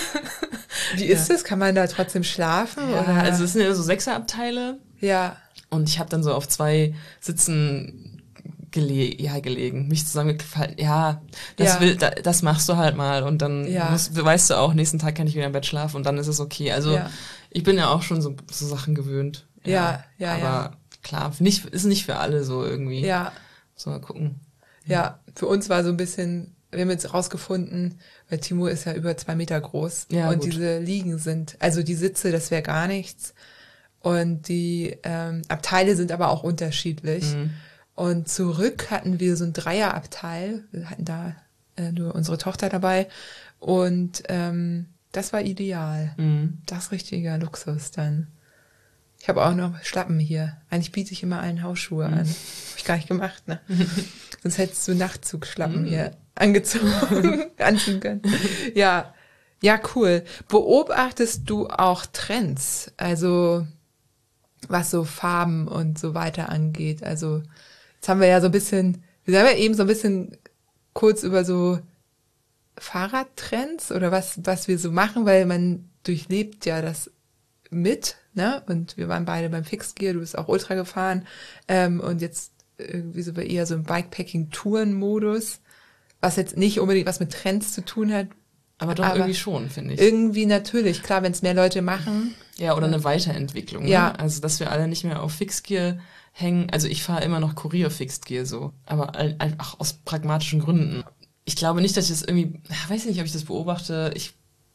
Wie ist ja. das? Kann man da trotzdem schlafen? Ja, oder? also es sind ja so Sechserabteile. Ja. Und ich habe dann so auf zwei Sitzen gele- ja, gelegen, mich zusammengefallen. Ja, das ja. will, da, das machst du halt mal und dann ja. musst, weißt du auch, nächsten Tag kann ich wieder im Bett schlafen und dann ist es okay. Also ja. ich bin ja auch schon so, so Sachen gewöhnt. Ja, ja, ja. Aber ja. klar, nicht, ist nicht für alle so irgendwie. Ja. So, mal gucken. Ja, für uns war so ein bisschen, wir haben jetzt rausgefunden, weil Timo ist ja über zwei Meter groß ja, und gut. diese Liegen sind, also die Sitze, das wäre gar nichts. Und die ähm, Abteile sind aber auch unterschiedlich. Mhm. Und zurück hatten wir so ein Dreierabteil. Wir hatten da äh, nur unsere Tochter dabei. Und ähm, das war ideal. Mhm. Das ist richtiger Luxus dann. Ich habe auch noch Schlappen hier. Eigentlich biete ich immer allen Hausschuhe mhm. an. Habe ich gar nicht gemacht, ne? Sonst hättest du Nachtzugschlappen mhm. hier angezogen, anziehen können. Ja, Ja, cool. Beobachtest du auch Trends? Also was so Farben und so weiter angeht. Also jetzt haben wir ja so ein bisschen, wir haben ja eben so ein bisschen kurz über so Fahrradtrends oder was, was wir so machen, weil man durchlebt ja das mit, ne? Und wir waren beide beim Fixed Gear, du bist auch Ultra gefahren, ähm, und jetzt irgendwie so eher so im Bikepacking-Touren-Modus, was jetzt nicht unbedingt was mit Trends zu tun hat. Aber doch aber irgendwie schon, finde ich. Irgendwie natürlich, klar, wenn es mehr Leute machen. Ja, oder eine Weiterentwicklung. Ja. Ne? Also, dass wir alle nicht mehr auf Fixed Gear hängen. Also, ich fahre immer noch Kurier Fixed Gear so. Aber einfach aus pragmatischen Gründen. Ich glaube nicht, dass ich das irgendwie, ich weiß nicht, ob ich das beobachte. Ich,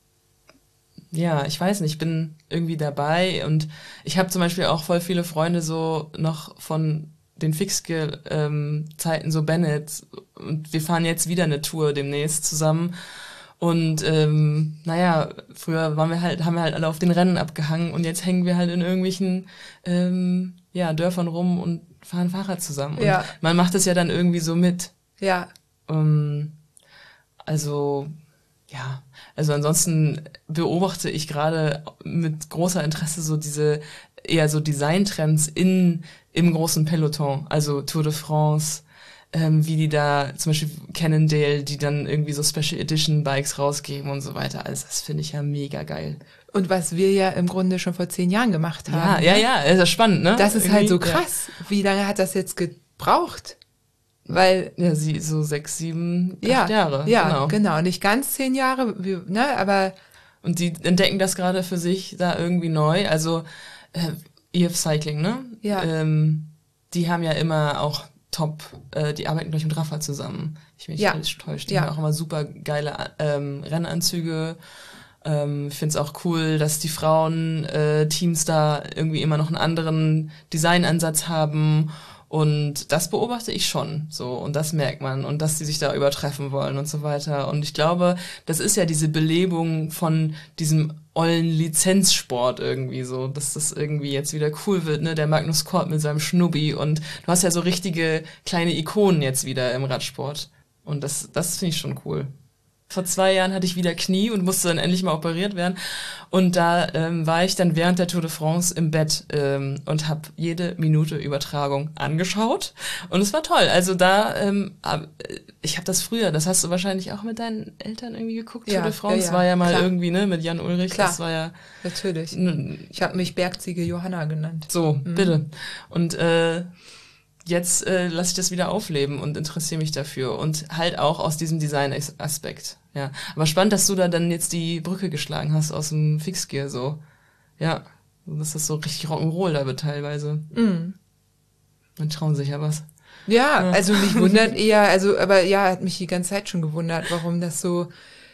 ja, ich weiß nicht, ich bin irgendwie dabei und ich habe zum Beispiel auch voll viele Freunde so noch von den Fixed Gear ähm, Zeiten, so Bennett, und wir fahren jetzt wieder eine Tour demnächst zusammen. Und ähm, naja, früher waren wir halt, haben wir halt alle auf den Rennen abgehangen und jetzt hängen wir halt in irgendwelchen ähm, ja, Dörfern rum und fahren Fahrrad zusammen. Und Ja. man macht es ja dann irgendwie so mit. Ja. Ähm, also, ja, also ansonsten beobachte ich gerade mit großer Interesse so diese eher so Designtrends in im großen Peloton, also Tour de France, ähm, wie die da, zum Beispiel Cannondale, die dann irgendwie so Special Edition Bikes rausgeben und so weiter. Also das finde ich ja mega geil. Und was wir ja im Grunde schon vor zehn Jahren gemacht Ja, haben. ja, ja, ist ja spannend, ne? Das ist Irgendwie, halt so ja. krass. Wie lange hat das jetzt gebraucht? Weil, Ja, sie so sechs, sieben, ja, acht Jahre. ja, genau. genau. Nicht ganz zehn Jahre, wie, ne, aber Und die entdecken das gerade für sich da irgendwie neu. Also äh, E F Cycling, ne? Ja. Ähm, die haben ja immer auch top, äh, die arbeiten gleich mit Rafa zusammen. Ich bin nicht Ja. alles täuscht. Die Ja. haben auch immer super geile ähm, Rennanzüge. Ähm, ich finde es auch cool, dass die Frauen-Teams da irgendwie immer noch einen anderen Designansatz haben. Und das beobachte ich schon so und das merkt man und dass die sich da übertreffen wollen und so weiter. Und ich glaube, das ist ja diese Belebung von diesem ollen Lizenzsport irgendwie so, dass das irgendwie jetzt wieder cool wird, ne? Der Magnus Kort mit seinem Schnubbi und du hast ja so richtige kleine Ikonen jetzt wieder im Radsport. Und das, das finde ich schon cool. Vor zwei Jahren hatte ich wieder Knie und musste dann endlich mal operiert werden. Und da ähm, war ich dann während der Tour de France im Bett ähm, und habe jede Minute Übertragung angeschaut. Und es war toll. Also da, ähm, ich habe das früher, das hast du wahrscheinlich auch mit deinen Eltern irgendwie geguckt, Ja, Tour de France. ja, ja, war ja mal klar. irgendwie, ne, mit Jan Ulrich. Klar. Das war ja natürlich. n- Ich habe mich Bergziege Johanna genannt. so, bitte. Und äh, jetzt äh, lasse ich das wieder aufleben und interessiere mich dafür. Und halt auch aus diesem Design-Aspekt. Ja, aber spannend, dass du da dann jetzt die Brücke geschlagen hast aus dem Fixgear, so. Ja, dass das so richtig Rock'n'Roll da wird teilweise. Mhm. Dann trauen sich ja was. Ja, Ja. also mich wundert eher, also, aber ja, hat mich die ganze Zeit schon gewundert, warum das so,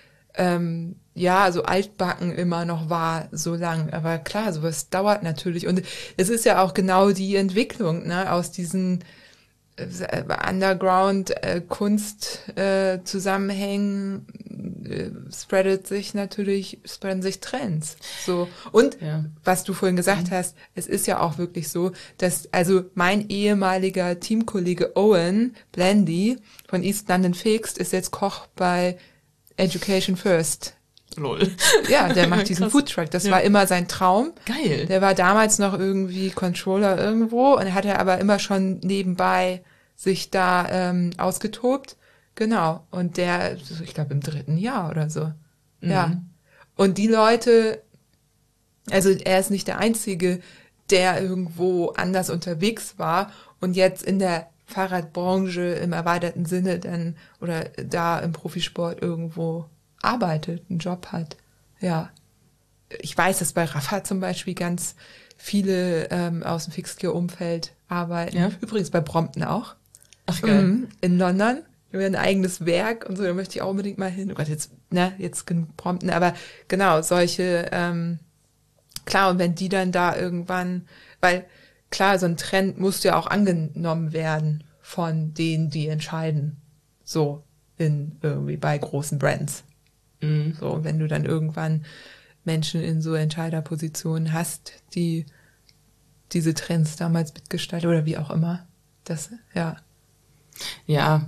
ähm, ja, so altbacken immer noch war, so lang. Aber klar, sowas dauert natürlich. Und es ist ja auch genau die Entwicklung, ne, aus diesen äh, Underground-Kunst-Zusammenhängen äh, spreadet sich natürlich, spreaden sich Trends. So. Und Ja. was du vorhin gesagt hast, es ist ja auch wirklich so, dass, also mein ehemaliger Teamkollege Owen Blandy von East London Fixed ist jetzt Koch bei Education First. Lol. Ja, der macht diesen Krass. Foodtruck. Das Ja. war immer sein Traum. Geil. Der war damals noch irgendwie Controller irgendwo und hat er aber immer schon nebenbei sich da ähm, ausgetobt. Genau. Und der, ich glaube, im dritten Jahr oder so. Ja. Und die Leute, also er ist nicht der Einzige, der irgendwo anders unterwegs war und jetzt in der Fahrradbranche im erweiterten Sinne dann oder da im Profisport irgendwo arbeitet, einen Job hat. Ja. Ich weiß, dass bei Rafa zum Beispiel ganz viele ähm, aus dem Fixgear-Umfeld arbeiten. Ja? Übrigens bei Brompton auch. Ach, geil. Mhm, in London. Wir haben ein eigenes Werk und so, da möchte ich auch unbedingt mal hin. Oh Gott, jetzt, ne, jetzt genug Brompton, aber genau, solche, ähm, klar, und wenn die dann da irgendwann, weil klar, so ein Trend muss ja auch angenommen werden von denen, die entscheiden. So, in irgendwie bei großen Brands. Mhm. So, und wenn du dann irgendwann Menschen in so Entscheiderpositionen hast, die diese Trends damals mitgestaltet oder wie auch immer. Das, ja. Ja,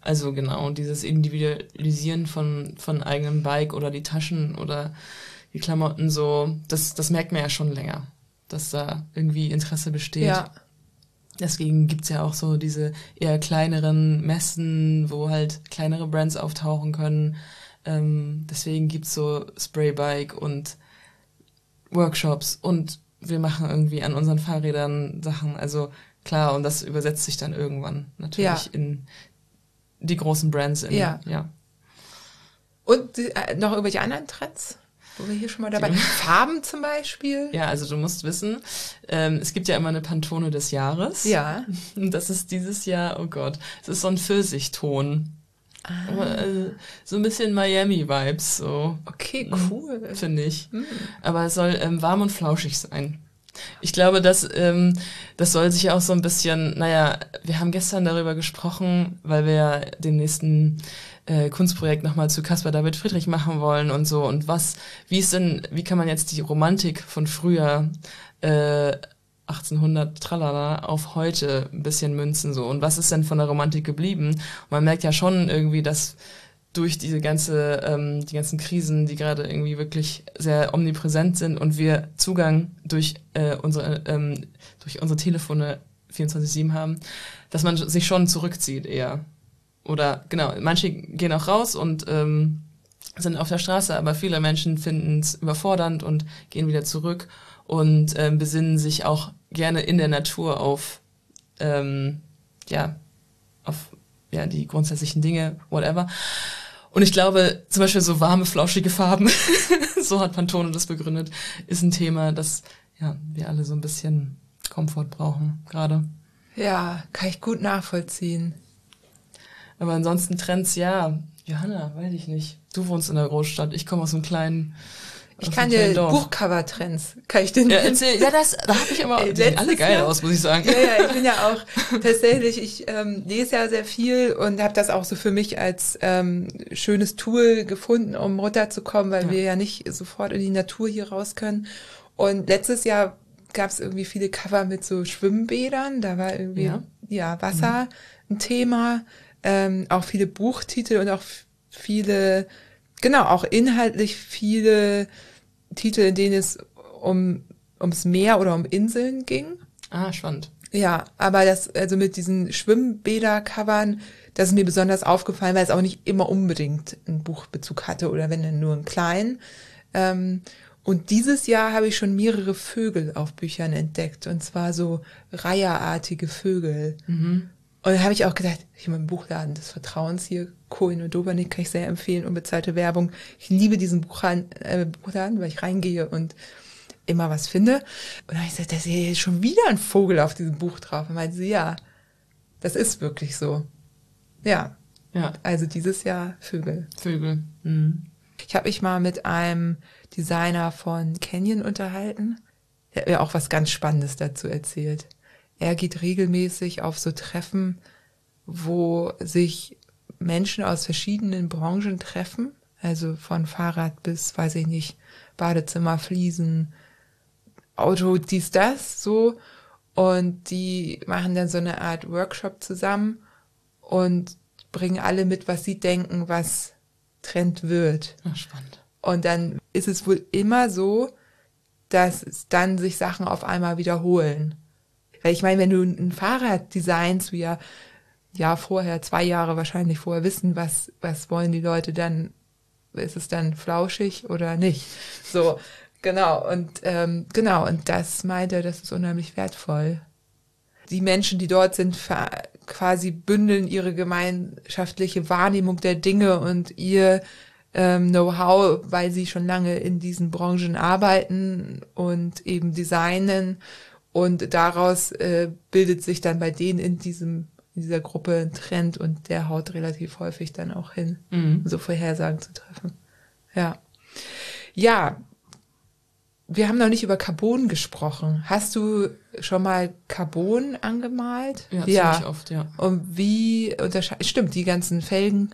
Also genau, dieses Individualisieren von, von eigenem Bike oder die Taschen oder die Klamotten so, das, das merkt man ja schon länger, dass da irgendwie Interesse besteht. Ja. Deswegen gibt's ja auch so diese eher kleineren Messen, wo halt kleinere Brands auftauchen können. Ähm, deswegen gibt's so Spraybike und Workshops und wir machen irgendwie an unseren Fahrrädern Sachen. Also klar, und das übersetzt sich dann irgendwann natürlich Ja. in die großen Brands. In, Ja. ja. Und äh, noch irgendwelche anderen Trends? Wo wir hier schon mal dabei. Die- Farben zum Beispiel. Ja, also du musst wissen, ähm, es gibt ja immer eine Pantone des Jahres. Ja. Und das ist dieses Jahr, oh Gott, es ist so ein Pfirsichton. Aber, äh, so ein bisschen Miami-Vibes, so, Okay, cool. finde ich. Aber es soll ähm, warm und flauschig sein. Ich glaube, dass ähm, das soll sich auch so ein bisschen, naja, wir haben gestern darüber gesprochen, weil wir ja den nächsten äh, Kunstprojekt nochmal zu Caspar David Friedrich machen wollen und so. Und was, wie ist denn, wie kann man jetzt die Romantik von früher, äh, achtzehnhundert tralala, auf heute ein bisschen münzen so? Und was ist denn von der Romantik geblieben? Und man merkt ja schon irgendwie, dass durch diese ganze, ähm, die ganzen Krisen, die gerade irgendwie wirklich sehr omnipräsent sind und wir Zugang durch äh, unsere ähm, durch unsere Telefone vierundzwanzig sieben haben, dass man sich schon zurückzieht eher. Oder genau, manche gehen auch raus und ähm, sind auf der Straße, aber viele Menschen finden es überfordernd und gehen wieder zurück und ähm, besinnen sich auch gerne in der Natur auf ähm, ja auf ja die grundsätzlichen Dinge, whatever. Und ich glaube, zum Beispiel so warme, flauschige Farben, so hat Pantone das begründet, ist ein Thema, das ja wir alle so ein bisschen Komfort brauchen gerade. Ja, kann ich gut nachvollziehen. Aber ansonsten Trends, ja, Johanna, weiß ich nicht. Du wohnst in der Großstadt, ich komme aus einem kleinen Ich aus kann einem kleinen dir Dorf. Buchcover-Trends, kann ich dir Ja, erzähl, ja, das, da habe ich aber, Ey, die sehen alle letztes geil Jahr- aus, muss ich sagen. Ja, ja, ich bin ja auch tatsächlich, ich ähm, lese ja sehr viel und habe das auch so für mich als ähm, schönes Tool gefunden, um runterzukommen, weil Ja. wir ja nicht sofort in die Natur hier raus können. Und letztes Jahr gab es irgendwie viele Cover mit so Schwimmbädern, da war irgendwie Ja. ja, Wasser ein Thema, ähm, auch viele Buchtitel und auch f- viele, genau, auch inhaltlich viele Titel, in denen es um ums Meer oder um Inseln ging. Ah, spannend. Ja, aber das, also mit diesen Schwimmbäder-Covern, das ist mir besonders aufgefallen, weil es auch nicht immer unbedingt einen Buchbezug hatte oder wenn dann nur einen kleinen. Ähm, und dieses Jahr habe ich schon mehrere Vögel auf Büchern entdeckt, und zwar so reiherartige Vögel. Mhm. Und da habe ich auch gedacht, ich meine, im Buchladen des Vertrauens hier, Cohen und Dobernik, kann ich sehr empfehlen, unbezahlte Werbung. Ich liebe diesen Buchladen, äh, Buchladen, weil ich reingehe und immer was finde. Und dann habe ich gesagt, da ist ja schon wieder ein Vogel auf diesem Buch drauf. Und meinte sie, ja, das ist wirklich so. Ja, Ja, also dieses Jahr Vögel. Vögel. Mhm. Ich habe mich mal mit einem Designer von Canyon unterhalten. Der hat mir auch was ganz Spannendes dazu erzählt. Er geht regelmäßig auf so Treffen, wo sich Menschen aus verschiedenen Branchen treffen. Also von Fahrrad bis, weiß ich nicht, Badezimmer, Fliesen, Auto, dies, das, so. Und die machen dann so eine Art Workshop zusammen und bringen alle mit, was sie denken, was Trend wird. Ach, spannend. Und dann ist es wohl immer so, dass es dann sich Sachen auf einmal wiederholen. Weil ich meine, wenn du ein Fahrrad designst, wir ja Jahr vorher, zwei Jahre wahrscheinlich vorher wissen, was, was wollen die Leute dann, ist es dann flauschig oder nicht? So, genau. Und ähm, genau, und das meint er, das ist unheimlich wertvoll. Die Menschen, die dort sind, ver- quasi bündeln ihre gemeinschaftliche Wahrnehmung der Dinge und ihr ähm, Know-how, weil sie schon lange in diesen Branchen arbeiten und eben designen. Und daraus äh, bildet sich dann bei denen in diesem in dieser Gruppe ein Trend und der haut relativ häufig dann auch hin, Mhm. um so Vorhersagen zu treffen. Ja. Ja, wir haben noch nicht über Carbon gesprochen. Hast du schon mal Carbon angemalt? Ja, ziemlich oft, ja. Und wie unterscheidet, stimmt, die ganzen Felgen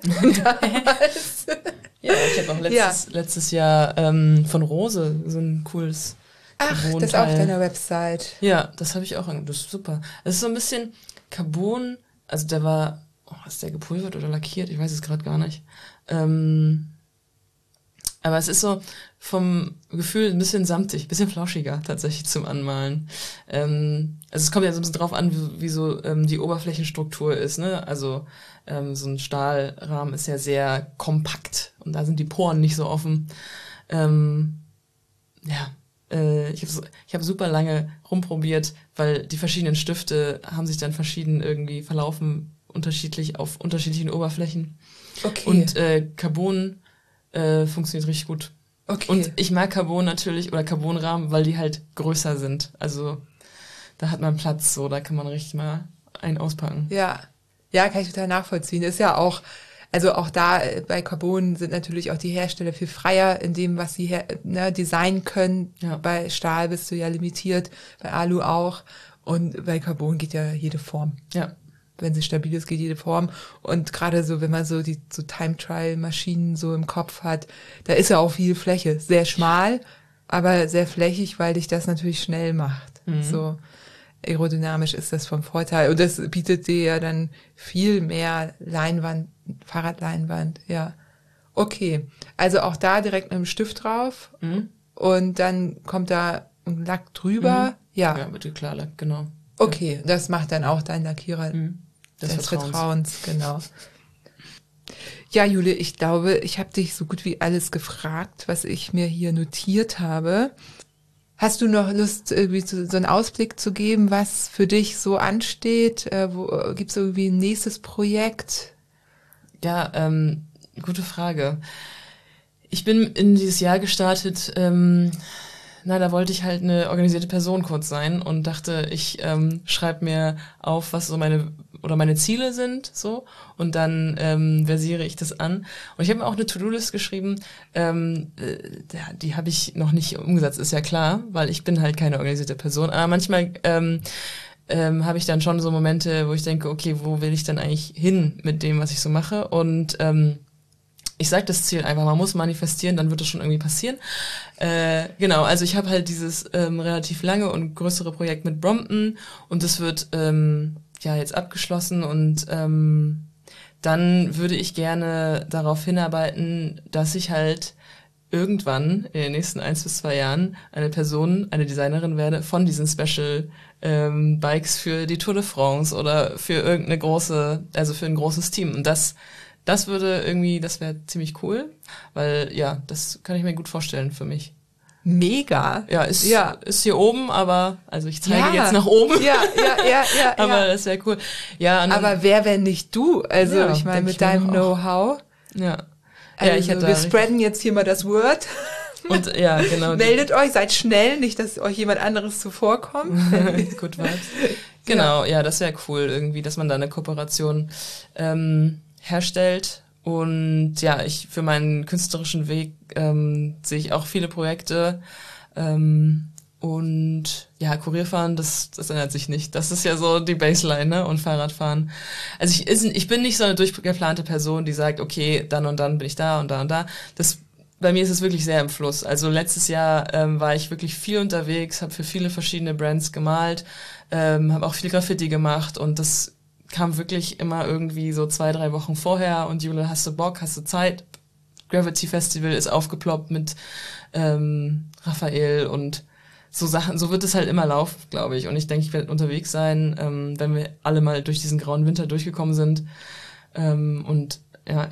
damals. Ja, ich habe auch letztes, letztes Jahr ähm, von Rose so ein cooles Ach, das Carbon-Teil. auf deiner Website. Ja, das habe ich auch angeguckt. Das ist super. Es ist so ein bisschen Carbon, also der war oh, ist der gepulvert oder lackiert? Ich weiß es gerade gar nicht. Ähm, aber es ist so vom Gefühl ein bisschen samtig, ein bisschen flauschiger tatsächlich zum Anmalen. Ähm, also es kommt ja so ein bisschen drauf an, wie, wie so ähm, die Oberflächenstruktur ist, ne? Also ähm, so ein Stahlrahmen ist ja sehr kompakt und da sind die Poren nicht so offen. Ähm, ja, äh, ich habe so, ich hab super lange rumprobiert, weil die verschiedenen Stifte haben sich dann verschieden irgendwie verlaufen, unterschiedlich auf unterschiedlichen Oberflächen. Okay. Und äh, Carbon äh, funktioniert richtig gut. Okay. Und ich mag Carbon natürlich, oder Carbonrahmen, weil die halt größer sind. Also da hat man Platz, so, da kann man richtig mal einen auspacken. Ja, ja, kann ich total nachvollziehen. Ist ja auch, also auch da äh, bei Carbon sind natürlich auch die Hersteller viel freier in dem, was sie her, ne, designen können. Ja. Bei Stahl bist du ja limitiert, bei Alu auch. Und bei Carbon geht ja jede Form. Ja. Wenn sie stabil ist, geht jede Form. Und gerade so, wenn man so die so Time-Trial-Maschinen so im Kopf hat, da ist ja auch viel Fläche. Sehr schmal, aber sehr flächig, weil dich das natürlich schnell macht. Mhm. So aerodynamisch ist das vom Vorteil. Und das bietet dir ja dann viel mehr Leinwand, Fahrradleinwand, ja. Okay, also auch da direkt mit dem Stift drauf. Mhm. Und dann kommt da ein Lack drüber. Mhm. Ja, Ja, mit Klarlack, genau. okay, das macht dann auch dein Lackierer Mhm. des, Des Vertrauens. Vertrauens. Genau. Ja, Jule, ich glaube, ich habe dich so gut wie alles gefragt, was ich mir hier notiert habe. Hast du noch Lust, irgendwie so, so einen Ausblick zu geben, was für dich so ansteht? Äh, wo, äh, gibt's irgendwie ein nächstes Projekt? Ja, ähm, gute Frage. Ich bin in dieses Jahr gestartet, ähm, na, da wollte ich halt eine organisierte Person kurz sein und dachte, ich ähm, schreibe mir auf, was so meine oder meine Ziele sind, so, und dann ähm, versiere ich das an. Und ich habe mir auch eine To-Do-List geschrieben, ähm, äh, die habe ich noch nicht umgesetzt, ist ja klar, weil ich bin halt keine organisierte Person. Aber manchmal ähm, ähm, habe ich dann schon so Momente, wo ich denke, okay, wo will ich denn eigentlich hin mit dem, was ich so mache? Und ähm, ich sag das Ziel einfach, man muss manifestieren, dann wird es schon irgendwie passieren. Äh, genau, also ich habe halt dieses ähm, relativ lange und größere Projekt mit Brompton und das wird ähm, ja jetzt abgeschlossen und ähm, dann würde ich gerne darauf hinarbeiten, dass ich halt irgendwann in den nächsten eins bis zwei Jahren eine Person, eine Designerin werde von diesen Special ähm, Bikes für die Tour de France oder für irgendeine große, also für ein großes Team. Und das Das würde irgendwie, das wäre ziemlich cool, weil ja, das kann ich mir gut vorstellen für mich. Mega. Ja, ist, Ja. ist hier oben, aber, also ich zeige Ja. jetzt nach oben. Ja, ja, ja, ja. aber ja. das wäre cool. Ja, und dann, Aber wer, wenn nicht du? Also Ja, ich meine, denk mit ich mir deinem auch. Know-how. ja. Also ja, ich hätte wir da richtig- spreaden jetzt hier mal das Word. Und ja, genau. Meldet euch, seid schnell, nicht, dass euch jemand anderes zuvorkommt. Gut Vibes. Genau, ja, das wäre cool irgendwie, dass man da eine Kooperation ähm, herstellt. Und ja, ich für meinen künstlerischen Weg ähm, sehe ich auch viele Projekte. Ähm, und ja, Kurierfahren, das, das ändert sich nicht. Das ist ja so die Baseline, ne? Und Fahrradfahren. Also ich, ist, ich bin nicht so eine durchgeplante Person, die sagt, okay, dann und dann bin ich da und da und da. Das Bei mir ist es wirklich sehr im Fluss. Also letztes Jahr ähm, war ich wirklich viel unterwegs, habe für viele verschiedene Brands gemalt, ähm, habe auch viel Graffiti gemacht und das kam wirklich immer irgendwie so zwei, drei Wochen vorher und Jule, hast du Bock, hast du Zeit? Gravity Festival ist aufgeploppt mit ähm, Raphael und so Sachen. So wird es halt immer laufen, glaube ich. Und ich denke, ich werde unterwegs sein, ähm, wenn wir alle mal durch diesen grauen Winter durchgekommen sind. Ähm, und ja,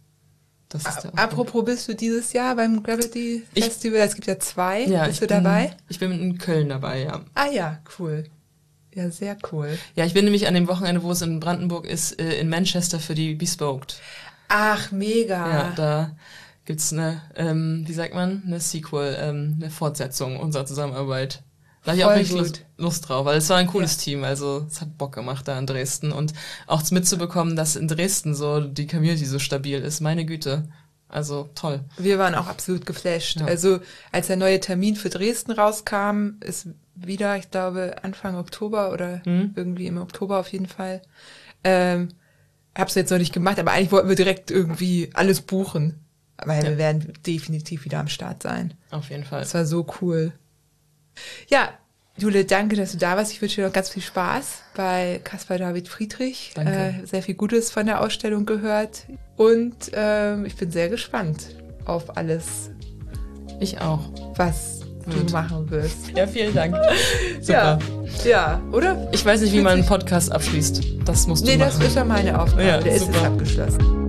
das ist der Ausblick. Apropos, bist du dieses Jahr beim Gravity Ich- Festival? Es gibt ja zwei. Ja, bist ich du bin, dabei? Ich bin in Köln dabei, ja. Ah ja, cool. Ja, sehr cool. Ja, ich bin nämlich an dem Wochenende, wo es in Brandenburg ist, äh, in Manchester für die Bespoked. Ach, mega. Ja, da gibt's eine, ähm, wie sagt man, eine Sequel, ähm, eine Fortsetzung unserer Zusammenarbeit. Da hatte ich auch Voll richtig gut. Lust, Lust drauf, weil es war ein cooles Team, also es hat Bock gemacht da in Dresden und auch mitzubekommen, dass in Dresden so die Community so stabil ist, meine Güte. Also toll. Wir waren auch absolut geflasht. Ja. Also als der neue Termin für Dresden rauskam, ist wieder, ich glaube, Anfang Oktober oder Mhm. irgendwie im Oktober auf jeden Fall. Ähm, hab's jetzt noch nicht gemacht, aber eigentlich wollten wir direkt irgendwie alles buchen. Weil Ja. wir werden definitiv wieder am Start sein. Auf jeden Fall. Das war so cool. Ja, Jule, danke, dass du da warst. Ich wünsche dir noch ganz viel Spaß bei Caspar David Friedrich. Danke. Äh, sehr viel Gutes von der Ausstellung gehört. Und ähm, ich bin sehr gespannt auf alles, Ich auch. was Wird. du machen wirst. Ja, vielen Dank. Super. Ja, ja, oder? Ich weiß nicht, wie man einen Podcast abschließt. Das musst du Nee, machen. das ist ja meine Aufgabe. Ja, Der ist super. jetzt abgeschlossen.